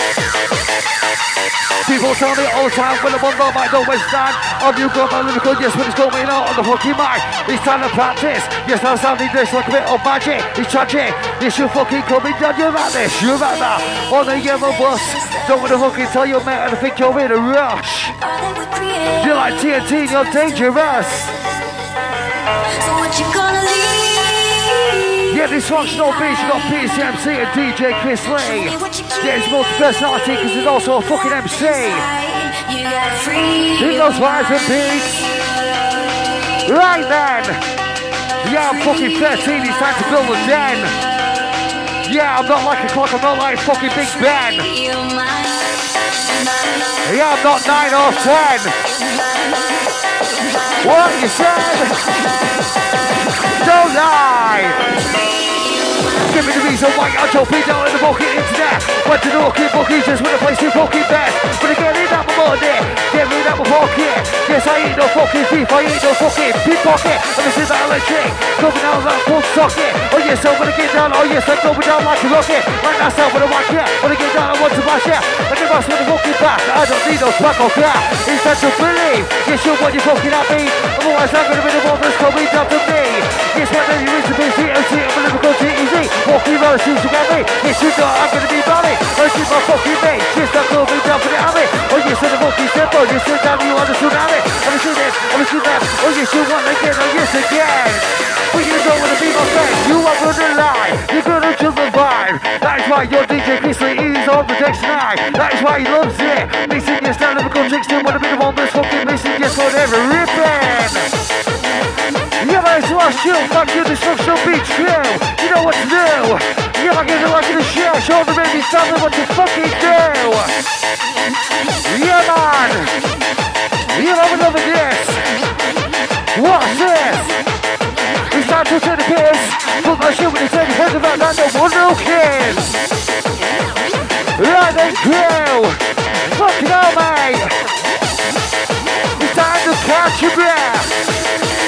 Speaker 1: People tell me all the time when I'm on the mic, don't waste time. I've you got my lyrical, yes, when it's going out on the fucking mic. It's time to practice. Yes, I'm sounding this like a bit of magic. It's tragic. Yes, you're fucking coming down. You're at this. You're at that. On the yellow bus. Don't want to fucking tell your mate, and I think you're in a rush. You're like T N T, you're dangerous.
Speaker 4: So what you gonna leave?
Speaker 1: Yeah, dysfunctional beats, you got P C M C and D J Chris Lee. Yeah, it's multi-personality because he's also a fucking M C. He knows vibes and beats. Right then. Yeah, I'm fucking thirteen, it's time to build a den. Yeah, I'm not like a clock, I'm not like fucking Big Ben. Yeah, I'm not nine or ten. What you said? Don't lie. Give me the reason why I'm jumping down in the fucking internet. Went to the fucking bookies just with a place to fucking best. But again, ain't that my money? Get me that my pocket. Yes, I ain't no fucking thief, I ain't no fucking pickpocket. And this is that electric, coming out like a full socket. Oh yes, I'm gonna get down, oh yes, I'm going down like a rocket. Like that's how I'm gonna whack it. When I get down, I want to bash it. I can bounce with the fucking back, I don't need no smack or crap. It's time to believe, yes, you're what you're fucking at me. Otherwise, I'm gonna be the one that's coming down to me. Yes, my name is the B C M C, I'm a lyrical T E Z. Walking around, seems to get me. Yes, you know I'm gonna be ballet. I see my fucking mate, just not going down for the alley. Oh yes, in the fucking tempo, you sit down, you want to tsunami. I'm a see that, I'm a see that. Oh yes, you want again, oh yes again. But you don't wanna be my friend, you are gonna lie. You're gonna chill the vibe. That is why your D J Chris Lee is on the next night. That is why he loves it. Mixing your stand up and tricks, wanna be the one that's fucking missing, yes, whatever, ripping. Yeah, man, it's last show, fuck you, dysfunctional beach crew. You know what to do. Yeah, man, get it like in the show. Show the baby family what to fucking do. Yeah, man. Yeah, man, we're loving this. What's this? It's time to turn the piss. Put my shit with the thirty heads about that, no more no kids. Right then, crew. Fucking hell, mate. It's time to catch your breath.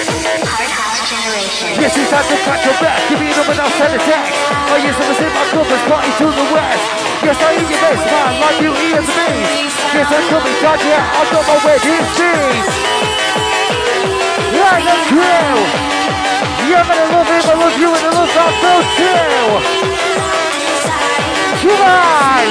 Speaker 1: Yes, it's time to catch your breath. Give me a number now, send a text. Oh yes, I'm in my covers, party to the west. Yes, I eat your best man, like you eat the beast. Yes, I'm coming down here, I've got my wedding feast. Right, let's go. Yeah, man, I love him, I love you, and I love that though too. Come on.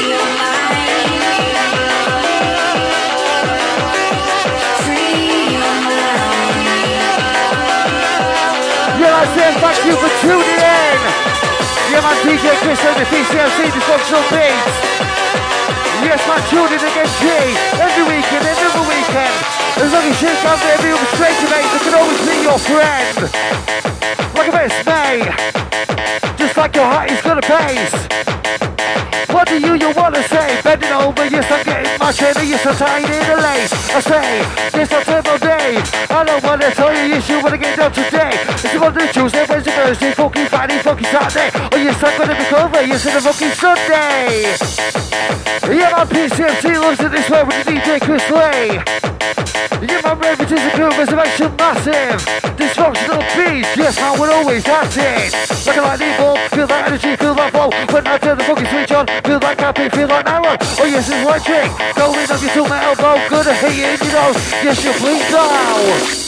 Speaker 1: Yeah, I say thank you for tuning in. Yeah, man, D J Chris and the P C M C Dysfunctional Beats. Yes, man, tune in again, G. Every weekend, every other weekend. As long as you come there, be with stranger mates, I can always be your friend. Like a best mate. Just like your heart is gonna pace. What do you, you wanna say? Bending over, yes, I'm getting my chain, yes, I'm tying in the lace. I say, yes, I'm Turbo Dave. I don't wanna tell you, yes, you wanna get down today. It's Monday, Tuesday, Wednesday, Thursday, fucking Friday, fucking Saturday. Oh, yes, I'm gonna be cover, yes, it's a fucking Sunday. Yeah, my P C M C loves it this way with the D J Chris Lee. Yeah, my Ravens is a group, resurrection massive. Dysfunctional beats, yes, man, we're always at it. Like a lightning bolt, feel that energy, feel that flow. When I turn the fucking switch on, feel that capping, feel like arrow. Oh yes, it's electric. Going up your to my elbow, gonna hit you in your nose. Yes, you please now.